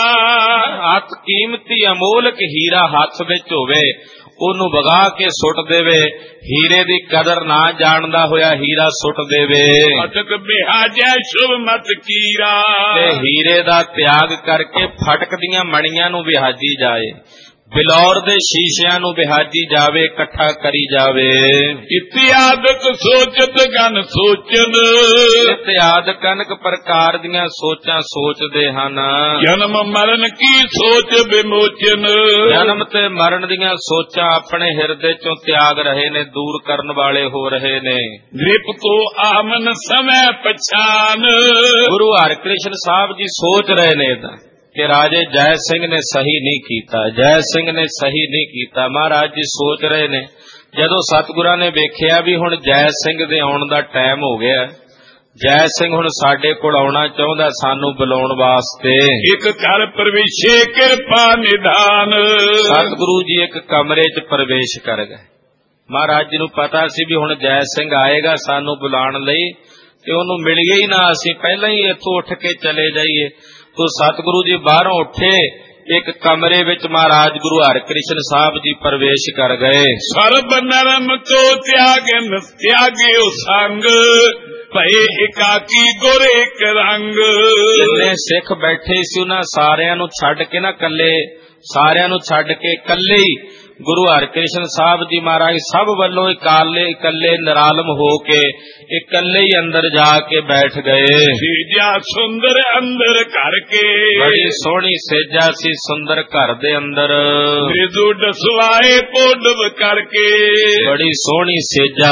ਅਤ ਕੀਮਤੀ ਅਮੋਲਕ ਹੀਰਾ ਹੱਥ ਵਿੱਚ ਹੋਵੇ ਉਹਨੂੰ ਵਗਾ ਕੇ ਸੁੱਟ ਦੇਵੇ। ਹੀਰੇ ਦੀ ਕਦਰ ਨਾ ਜਾਣਦਾ ਹੋਇਆ ਹੀਰਾ ਸੁੱਟ ਦੇਵੇ। ਅਤਕ ਬਿਹਾਜੈ ਸ਼ੁਭ ਮਤ ਕੀਰਾ, ਤੇ ਹੀਰੇ ਦਾ ਤਿਆਗ ਕਰਕੇ ਫਟਕਦੀਆਂ ਮਣੀਆਂ ਨੂੰ ਵਿਹਾਜੀ ਜਾਏ, ਬਿਲੌਰ ਦੇ ਸ਼ੀਸ਼ਿਆਂ ਨੂੰ ਵਿਹਾਜੀ ਜਾਵੇ, ਇਕੱਠਾ ਕਰੀ ਜਾਵੇ। ਇਤਿਆਦਕ ਸੋਚਤ ਗਨ ਸੋਚਨ, ਇਤਿਆਦਕ ਅਨੇਕ ਪ੍ਰਕਾਰ ਦੀਆਂ ਸੋਚਾਂ ਸੋਚਦੇ ਹਨ। ਜਨਮ ਮਰਨ ਕੀ ਸੋਚ ਵਿਮੋਚਨ, ਜਨਮ ਤੇ ਮਰਨ ਦੀਆਂ ਸੋਚਾਂ ਆਪਣੇ ਹਿਰਦੇ ਚੋਂ ਤਿਆਗ ਰਹੇ ਨੇ, ਦੂਰ ਕਰਨ ਵਾਲੇ ਹੋ ਰਹੇ ਨੇ। ਦ੍ਰਿਪ ਤੋਂ ਆਮਨ ਸਮੈ ਪਛਾਨ, ਗੁਰੂ ਹਰਿਕ੍ਰਿਸ਼ਨ ਸਾਹਿਬ ਜੀ ਸੋਚ ਰਹੇ ਨੇ ਤਾਂ ਕਿ ਰਾਜੇ ਜੈ ਸਿੰਘ ਨੇ ਸਹੀ ਨਹੀਂ ਕੀਤਾ, ਜੈ ਸਿੰਘ ਨੇ ਸਹੀ ਨਹੀਂ ਕੀਤਾ। ਮਹਾਰਾਜ ਜੀ ਸੋਚ ਰਹੇ ਨੇ। ਜਦੋਂ ਸਤਿਗੁਰਾਂ ਨੇ ਵੇਖਿਆ ਵੀ ਹੁਣ ਜੈ ਸਿੰਘ ਦੇ ਆਉਣ ਦਾ ਟਾਈਮ ਹੋ ਗਿਆ, ਜੈ ਸਿੰਘ ਹੁਣ ਸਾਡੇ ਕੋਲ ਆਉਣਾ ਚਾਹੁੰਦਾ ਸਾਨੂੰ ਬੁਲਾਉਣ ਵਾਸਤੇ, ਇੱਕ ਘਰ ਪ੍ਰਵੇਸ਼ੇ ਕਿਰਪਾ ਨਿਧਾਨ, ਸਤਿਗੁਰੂ ਜੀ ਇੱਕ ਕਮਰੇ 'ਚ ਪ੍ਰਵੇਸ਼ ਕਰ ਗਏ। ਮਹਾਰਾਜ ਜੀ ਨੂੰ ਪਤਾ ਸੀ ਵੀ ਹੁਣ ਜੈ ਸਿੰਘ ਆਏਗਾ ਸਾਨੂੰ ਬੁਲਾਉਣ ਲਈ, ਤੇ ਉਹਨੂੰ ਮਿਲੀਏ ਹੀ ਨਾ, ਅਸੀਂ ਪਹਿਲਾਂ ਹੀ ਇੱਥੋਂ ਉੱਠ ਕੇ ਚਲੇ ਜਾਈਏ। ਤੋ ਸਤਿਗੁਰੂ ਜੀ ਬਾਹਰੋਂ ਉੱਠੇ, ਇੱਕ ਕਮਰੇ ਵਿੱਚ ਮਹਾਰਾਜ ਗੁਰੂ ਹਰਿਕ੍ਰਿਸ਼ਨ ਸਾਹਿਬ ਜੀ ਪ੍ਰਵੇਸ਼ ਕਰ ਗਏ। ਸਰਬ ਨਰਮ ਤੋਂ ਤਿਆਗਨ ਤਿਆਗਿਓ ਸੰਗ, ਭਏ ਇਕਾਕੀ ਗੁਰ ਇੱਕ ਰੰਗ। ਜਿੰਨੇ ਸਿੱਖ ਬੈਠੇ ਸੀ ਉਹਨਾਂ ਸਾਰਿਆਂ ਨੂੰ ਛੱਡ ਕੇ ਨਾ ਕੱਲੇ, ਸਾਰਿਆਂ ਨੂੰ ਛੱਡ ਕੇ ਕੱਲੇ ਹੀ ਗੁਰੂ ਹਰਿਕ੍ਰਿਸ਼ਨ ਸਾਹਿਬ ਜੀ ਮਹਾਰਾਜ ਸਭ ਵੱਲੋਂ ਇਕਾਲੇ ਇਕੱਲੇ ਨਿਰਾਲਮ ਹੋ ਕੇ ਇਕੱਲੇ ਹੀ ਅੰਦਰ ਜਾ ਕੇ ਬੈਠ ਗਏ। ਸੇਜਾ ਸੁੰਦਰ ਅੰਦਰ ਘਰ ਕੇ, ਬੜੀ ਸੋਹਣੀ ਸੇਜਾ ਸੀ ਸੁੰਦਰ ਘਰ ਦੇ ਅੰਦਰ। ਮ੍ਰਿਦੂ ਡਸਵਾਏ ਪੋਡਵ ਕਰਕੇ, ਬੜੀ ਸੋਹਣੀ ਸੇਜਾ,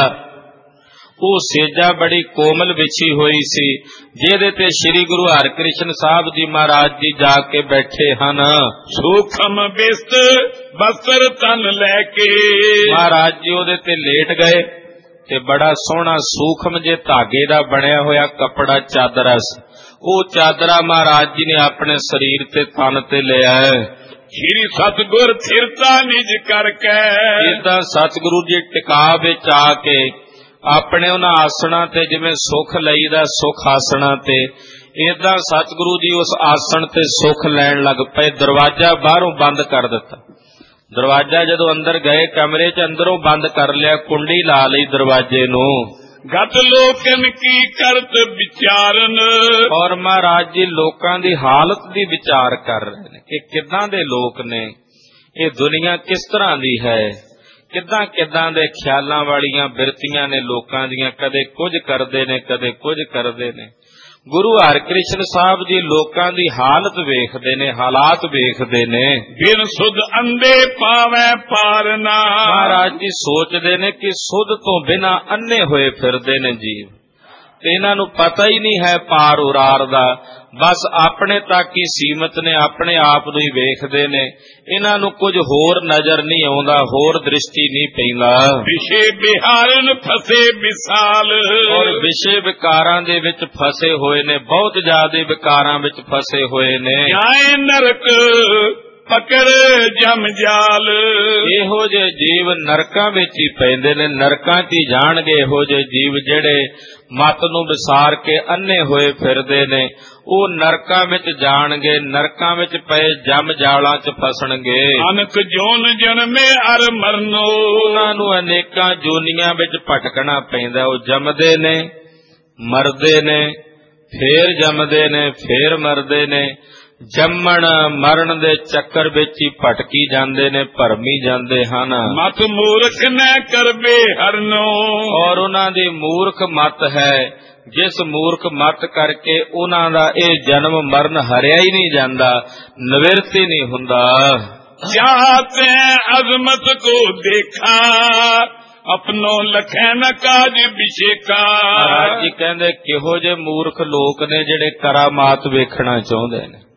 ਉਹ ਸੇਜਾ ਬੜੀ ਕੋਮਲ ਵਿਛੀ ਹੋਈ ਸੀ, ਜਿਹਦੇ ਤੇ ਸ੍ਰੀ ਗੁਰੂ ਹਰਿਕ੍ਰਿਸ਼ਨ ਸਾਹਿਬ ਜੀ ਮਹਾਰਾਜ ਜੀ ਜਾ ਕੇ ਬੈਠੇ ਹਨ। ਸੂਖਮ ਬਿਸਤ ਬਸਤਰ ਤਨ ਲੈ ਕੇ, ਮਹਾਰਾਜ ਜੀ ਉਹਦੇ ਤੇ ਲੇਟ ਗਏ ਤੇ ਬੜਾ ਸੋਹਣਾ ਸੂਖਮ ਜੇ ਧਾਗੇ ਦਾ ਬਣਿਆ ਹੋਇਆ ਕੱਪੜਾ ਚਾਦਰਾ ਸੀ, ਉਹ ਚਾਦਰਾ ਮਹਾਰਾਜ ਜੀ ਨੇ ਆਪਣੇ ਸਰੀਰ ਤੇ ਤਨ ਤੇ ਲਿਆ। ਸ੍ਰੀ ਸਤਿਗੁਰ ਥਿਰਤਾ ਨਿਜ ਕਰਕੇ, ਇਦਾਂ ਸਤਿਗੁਰੂ ਜੀ ਟਿਕਾ ਵਿੱਚ ਆ ਕੇ ਆਪਣੇ ਉਹਨਾਂ ਆਸਣਾਂ ਤੇ, ਜਿਵੇਂ ਸੁਖ ਲਈਦਾ ਸੁਖ ਆਸਣਾਂ ਤੇ, ਏਦਾਂ ਸਤਿਗੁਰੂ ਜੀ ਉਸ ਆਸਣ ਤੇ ਸੁਖ ਲੈਣ ਲੱਗ ਪਏ। ਦਰਵਾਜ਼ਾ ਬਾਹਰੋਂ ਬੰਦ ਕਰ ਦਿੱਤਾ। ਦਰਵਾਜ਼ਾ ਜਦੋਂ ਅੰਦਰ ਗਏ ਕਮਰੇ 'ਚ, ਅੰਦਰੋਂ ਬੰਦ ਕਰ ਲਿਆ, ਕੁੰਡੀ ਲਾ ਲਈ ਦਰਵਾਜ਼ੇ ਨੂੰ। ਗਤ ਲੋਕਨ ਕੀ ਕਰਤ ਵਿਚਾਰਨ, ਔਰ ਮਹਾਰਾਜ ਜੀ ਲੋਕਾਂ ਦੀ ਹਾਲਤ ਦੀ ਵਿਚਾਰ ਕਰ ਰਹੇ ਨੇ ਕਿ ਕਿੱਦਾਂ ਦੇ ਲੋਕ ਨੇ, ਇਹ ਦੁਨੀਆ ਕਿਸ ਤਰ੍ਹਾਂ ਦੀ ਹੈ, ਕਿੱਦਾਂ ਕਿੱਦਾਂ ਦੇ ਖਿਆਲਾਂ ਵਾਲੀਆਂ ਬਿਰਤੀਆਂ ਨੇ ਲੋਕਾਂ ਦੀਆਂ, ਕਦੇ ਕੁਝ ਕਰਦੇ ਨੇ ਕਦੇ ਕੁਝ ਕਰਦੇ ਨੇ। ਗੁਰੂ ਹਰਿਕ੍ਰਿਸ਼ਨ ਸਾਹਿਬ ਜੀ ਲੋਕਾਂ ਦੀ ਹਾਲਤ ਵੇਖਦੇ ਨੇ, ਹਾਲਾਤ ਵੇਖਦੇ ਨੇ। ਬਿਨ ਸੁਧ ਅੰਧੇ ਪਾਵੈ ਪਾਰ ਨਾ, ਮਹਾਰਾਜ ਜੀ ਸੋਚਦੇ ਨੇ ਕਿ ਸੁਧ ਤੋਂ ਬਿਨਾਂ ਅੰਨੇ ਹੋਏ ਫਿਰਦੇ ਨੇ ਜੀਵ, ਤੇ ਇਹਨਾਂ ਨੂੰ ਪਤਾ ਹੀ ਨਹੀਂ ਹੈ ਪਾਰ ਉਰਾਰ ਦਾ, ਬਸ ਆਪਣੇ ਤੱਕ ਹੀ ਸੀਮਤ ਨੇ, ਆਪਣੇ ਆਪ ਨੂੰ ਹੀ ਵੇਖਦੇ ਨੇ। ਇਹਨਾਂ ਨੂੰ ਕੁਝ ਹੋਰ ਨਜ਼ਰ ਨਹੀਂ ਆਉਂਦਾ, ਹੋਰ ਦ੍ਰਿਸ਼ਟੀ ਨਹੀਂ ਪੈਂਦਾ। ਵਿਸ਼ੇ ਵਿਹਾਰਨ ਫਸੇ ਵਿਸਾਲ, ਔਰ ਵਿਸ਼ੇ ਵਿਕਾਰਾਂ ਦੇ ਵਿੱਚ ਫਸੇ ਹੋਏ ਨੇ, ਬਹੁਤ ਜ਼ਿਆਦਾ ਵਿਕਾਰਾਂ ਵਿੱਚ ਫਸੇ ਹੋਏ ਨੇ। ਜਾਏ ਨਰਕ ਪਕੜ ਜਮ ਜਾਲ, ਇਹੋ ਜਿਹੇ ਜੀਵ ਨਰਕਾਂ ਵਿੱਚ ਹੀ ਪੈਂਦੇ ਨੇ, ਨਰਕਾਂ 'ਚ ਹੀ ਜਾਣਗੇ। ਇਹੋ ਜਿਹੇ ਜੀਵ ਜਿਹੜੇ ਮੱਤ ਨੂੰ ਵਿਸਾਰ ਕੇ ਅੰਨੇ ਹੋਏ ਫਿਰਦੇ ਨੇ, ਉਹ ਨਰਕਾਂ ਵਿੱਚ ਜਾਣਗੇ, ਨਰਕਾਂ ਵਿੱਚ ਪਏ ਜਮ ਜਾਲਾਂ 'ਚ ਫਸਣਗੇ। ਅਨਕ ਜੋਨ ਜਨਮੇ ਅਰ ਮਰਨੋ, ਉਹਨਾਂ ਨੂੰ ਅਨੇਕਾਂ ਜੋਨੀਆਂ ਵਿੱਚ ਭਟਕਣਾ ਪੈਂਦਾ। ਉਹ ਜੰਮਦੇ ਨੇ, ਮਰਦੇ ਨੇ, ਫੇਰ ਜੰਮਦੇ ਨੇ, ਫੇਰ ਮਰਦੇ ਨੇ। ਜੰਮਣ ਮਰਨ ਦੇ ਚੱਕਰ ਵਿੱਚ ਹੀ ਭਟਕੀ ਜਾਂਦੇ ਨੇ, ਭਰਮੀ ਜਾਂਦੇ ਹਨ। ਮਤ ਮੂਰਖ ਨ ਕਰਬੇ ਹਰਨੋ, ਔਰ ਉਹਨਾਂ ਦੀ ਮੂਰਖ ਮਤ ਹੈ, ਜਿਸ ਮੂਰਖ ਮਤ ਕਰਕੇ ਉਹਨਾਂ ਦਾ ਇਹ ਜਨਮ ਮਰਨ ਹਰਿਆ ਹੀ ਨਹੀਂ ਜਾਂਦਾ, ਨਿਵਰਤ ਹੀ ਨਹੀਂ ਹੁੰਦਾ। ਚਾਹਤੇ ਅਜ਼ਮਤ ਕੋ ਦੇਖਾ, ਆਪਣੋ ਲਖੈ ਨ ਕਾਜ ਵਿਸ਼ੇਕਾ। ਮਹਾਰਾਜ ਜੀ ਕਹਿੰਦੇ ਕਿਹੋ ਜਿਹੇ ਮੂਰਖ ਲੋਕ ਨੇ ਜਿਹੜੇ ਕਰਾਮਾਤ ਵੇਖਣਾ ਚਾਹੁੰਦੇ ਨੇ,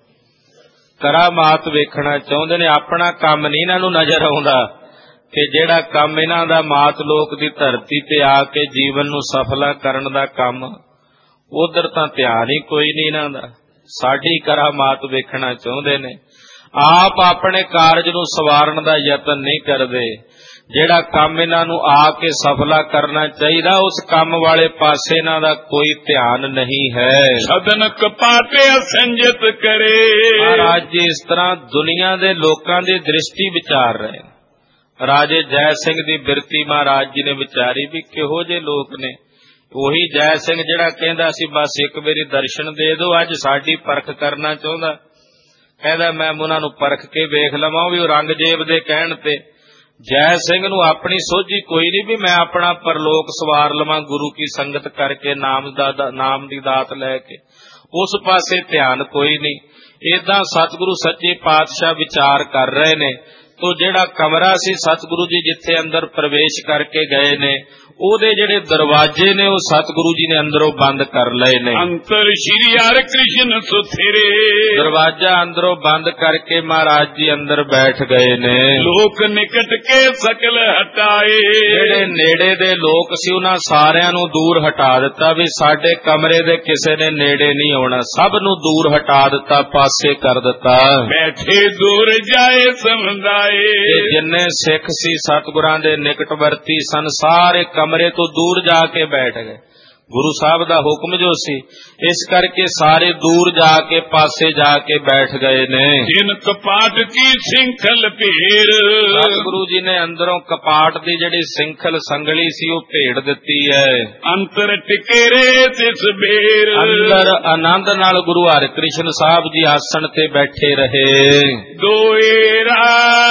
ਕਰਾਮਾਤ ਵੇਖਣਾ ਚਾਹੁੰਦੇ ਨੇ। ਆਪਣਾ ਕੰਮ ਨਹੀਂ ਇਹਨਾਂ ਨੂੰ ਨਜ਼ਰ ਆਉਂਦਾ ਕਿ ਜਿਹੜਾ ਕੰਮ ਇਹਨਾਂ ਦਾ ਮਾਤ ਲੋਕ ਦੀ ਧਰਤੀ ਤੇ ਆ ਕੇ ਜੀਵਨ ਨੂੰ ਸਫਲਾ ਕਰਨ ਦਾ ਕੰਮ, ਉਧਰ ਤਾਂ ਧਿਆਨ ਹੀ ਕੋਈ ਨਹੀਂ ਇਹਨਾਂ ਦਾ। ਸਾਡੀ ਕਰਾਮਾਤ ਵੇਖਣਾ ਚਾਹੁੰਦੇ ਨੇ। ਆਪ ਆਪਣੇ ਕਾਰਜ ਨੂੰ ਸਵਾਰਨ ਦਾ ਯਤਨ ਨਹੀਂ ਕਰਦੇ। ਜਿਹੜਾ ਕੰਮ ਇਹਨਾਂ ਨੂੰ ਆ ਕੇ ਸਫਲਾ ਕਰਨਾ ਚਾਹੀਦਾ, ਉਸ ਕੰਮ ਵਾਲੇ ਪਾਸੇ ਇਹਨਾਂ ਦਾ ਕੋਈ ਧਿਆਨ ਨਹੀਂ ਹੈ। ਸਦਨ ਕਪਾਟੇ ਅਸੰਜਤ ਕਰੇ। ਮਹਾਰਾਜ ਜੀ ਇਸ ਤਰ੍ਹਾਂ ਦੁਨੀਆ ਦੇ ਲੋਕਾਂ ਦੀ ਦ੍ਰਿਸ਼ਟੀ ਵਿਚਾਰ ਰਹੇ। ਰਾਜੇ ਜੈ ਸਿੰਘ ਦੀ ਬਿਰਤੀ ਮਹਾਰਾਜ ਜੀ ਨੇ ਵਿਚਾਰੀ ਵੀ ਕਿਹੋ ਜਿਹੇ ਲੋਕ ਨੇ। ਉਹੀ ਜੈ ਸਿੰਘ ਜਿਹੜਾ ਕਹਿੰਦਾ ਸੀ ਬਸ ਇੱਕ ਵਾਰੀ ਦਰਸ਼ਨ ਦੇ ਦਿਓ, ਅੱਜ ਸਾਡੀ ਪਰਖ ਕਰਨਾ ਚਾਹੁੰਦਾ। ਕਹਿੰਦਾ ਮੈਂ ਉਹਨਾਂ ਨੂੰ ਪਰਖ ਕੇ ਵੇਖ ਲਵਾਂ। ਉਹ ਵੀ ਔਰੰਗਜ਼ੇਬ ਦੇ ਕਹਿਣ ਤੇ ਜੈ ਸਿੰਘ ਨੂੰ ਆਪਣੀ ਸੋਝੀ ਕੋਈ ਨਹੀਂ ਵੀ ਮੈਂ ਆਪਣਾ ਪਰਲੋਕ ਸਵਾਰ ਲਵਾਂ ਗੁਰੂ ਕੀ ਸੰਗਤ ਕਰਕੇ, ਨਾਮ ਦਾ ਨਾਮ ਦੀ ਦਾਤ ਲੈ ਕੇ। ਉਸ ਪਾਸੇ ਧਿਆਨ ਕੋਈ ਨਹੀਂ। ਏਦਾਂ ਸਤਿਗੁਰੂ ਸੱਚੇ ਪਾਤਸ਼ਾਹ ਵਿਚਾਰ ਕਰ ਰਹੇ ਨੇ। ਤੋ ਜਿਹੜਾ ਕਮਰਾ ਸੀ ਸਤਿਗੁਰੂ ਜੀ ਜਿੱਥੇ ਅੰਦਰ ਪ੍ਰਵੇਸ਼ ਕਰਕੇ ਗਏ ਨੇ, ਉਹਦੇ ਜਿਹੜੇ ਦਰਵਾਜ਼ੇ ਨੇ ਉਹ ਸਤਿਗੁਰੂ ਜੀ ਨੇ ਅੰਦਰੋਂ ਬੰਦ ਕਰ ਲਏ ਨੇ। ਅੰਤਰ ਸ਼੍ਰੀ ਹਰਿ ਕ੍ਰਿਸ਼ਨ ਸੁਥਰੇ। ਦਰਵਾਜ਼ਾ ਅੰਦਰੋਂ ਬੰਦ ਕਰਕੇ ਮਹਾਰਾਜ ਜੀ ਅੰਦਰ ਬੈਠ ਗਏ ਨੇ। ਲੋਕ ਨਿਕਟ ਕੇ ਸਕਲ ਹਟਾਏ। ਜਿਹੜੇ ਨੇੜੇ ਦੇ ਲੋਕ ਸੀ ਉਹਨਾਂ ਸਾਰਿਆਂ ਨੂੰ ਦੂਰ ਹਟਾ ਦਿੱਤਾ ਵੀ ਸਾਡੇ ਕਮਰੇ ਦੇ ਕਿਸੇ ਨੇ ਨੇੜੇ ਨਹੀਂ ਆਉਣਾ। ਸਭ ਨੂੰ ਦੂਰ ਹਟਾ ਦਿੱਤਾ, ਪਾਸੇ ਕਰ ਦਿੱਤਾ। ਬੈਠੇ ਦੂਰ ਜਾਏ ਸਮਝਾਏ। ਜਿੰਨੇ ਸਿੱਖ ਸੀ ਸਤਿਗੁਰਾਂ ਦੇ ਨਿਕਟਵਰਤੀ ਸਨ, ਸਾਰੇ ਕਮਰੇ ਤੋਂ ਦੂਰ ਜਾ ਕੇ ਬੈਠ ਗਏ। ਗੁਰੂ ਸਾਹਿਬ ਦਾ ਹੁਕਮ ਜੋ ਸੀ, ਇਸ ਕਰਕੇ ਸਾਰੇ ਦੂਰ ਜਾ ਕੇ ਪਾਸੇ ਜਾ ਕੇ ਬੈਠ ਗਏ ਨੇ। ਜਿਨ ਕਪਾਟ ਕੀ ਸਿੰਖਲ ਭੇਰ। ਸਤਿਗੁਰੂ ਜੀ ਨੇ ਅੰਦਰੋਂ ਕਪਾਟ ਦੀ ਜਿਹੜੀ ਸਿੰਖਲ ਸੰਗਲੀ ਸੀ ਉਹ ਭੇੜ ਦਿੱਤੀ ਹੈ। ਅੰਤਰ ਟਿਕੇਰੇ ਤਿਸ ਬੇਰ। ਅੰਦਰ ਆਨੰਦ ਨਾਲ ਗੁਰੂ ਹਰਿਕ੍ਰਿਸ਼ਨ ਸਾਹਿਬ ਜੀ ਆਸਣ ਤੇ ਬੈਠੇ ਰਹੇ। ਦੋਏਰਾ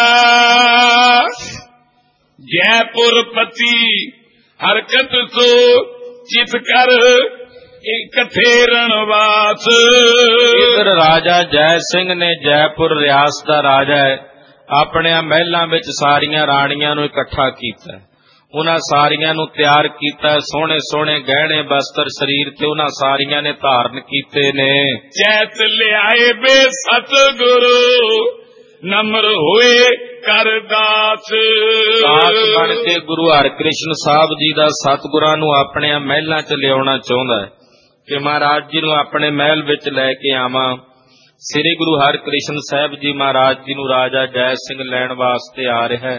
ਜੈਪੁਰ ਪਤੀ ਹਰਕਤ ਸੋ ਚਿਤ ਕਰ ਇਕੱਠੇ ਰਣਵਾਸ। ਇਧਰ ਰਾਜਾ ਜੈ ਸਿੰਘ ਨੇ, ਜੈਪੁਰ ਰਿਆਸਤ ਦਾ ਰਾਜਾ ਹੈ, ਆਪਣੇ ਮਹਿਲਾਂ ਵਿੱਚ ਸਾਰੀਆਂ ਰਾਣੀਆਂ ਨੂੰ ਇਕੱਠਾ ਕੀਤਾ। ਉਹਨਾਂ ਸਾਰੀਆਂ ਨੂੰ ਤਿਆਰ ਕੀਤਾ। ਸੋਹਣੇ ਸੋਹਣੇ ਗਹਿਣੇ ਬਸਤਰ ਸਰੀਰ ਤੇ ਉਹਨਾਂ ਸਾਰੀਆਂ ਨੇ ਧਾਰਨ ਕੀਤੇ ਨੇ। ਚੈਤ ਲਿਆਏ ਬੇ ਸਤਿਗੁਰੂ ਨਮਰ ਹੋਏ ਕਰਦਾਸ। ਦਾਸ ਬਣ ਕੇ ਗੁਰੂ ਹਰਿਕ੍ਰਿਸ਼ਨ ਸਾਹਿਬ ਜੀ ਦਾ ਸਤਿਗੁਰਾਂ ਨੂੰ ਆਪਣੇ ਮਹਿਲਾਂ 'ਚ ਲਿਆਉਣਾ ਚਾਹੁੰਦਾ ਹੈ ਕਿ ਮਹਾਰਾਜ ਜੀ ਨੂੰ ਆਪਣੇ ਮਹਿਲ ਵਿੱਚ ਲੈ ਕੇ ਆਵਾਂ। ਸ੍ਰੀ ਗੁਰੂ ਹਰਿਕ੍ਰਿਸ਼ਨ ਸਾਹਿਬ ਜੀ ਮਹਾਰਾਜ ਜੀ ਨੂੰ ਰਾਜਾ ਜੈ ਸਿੰਘ ਲੈਣ ਵਾਸਤੇ ਆ ਰਿਹਾ ਹੈ।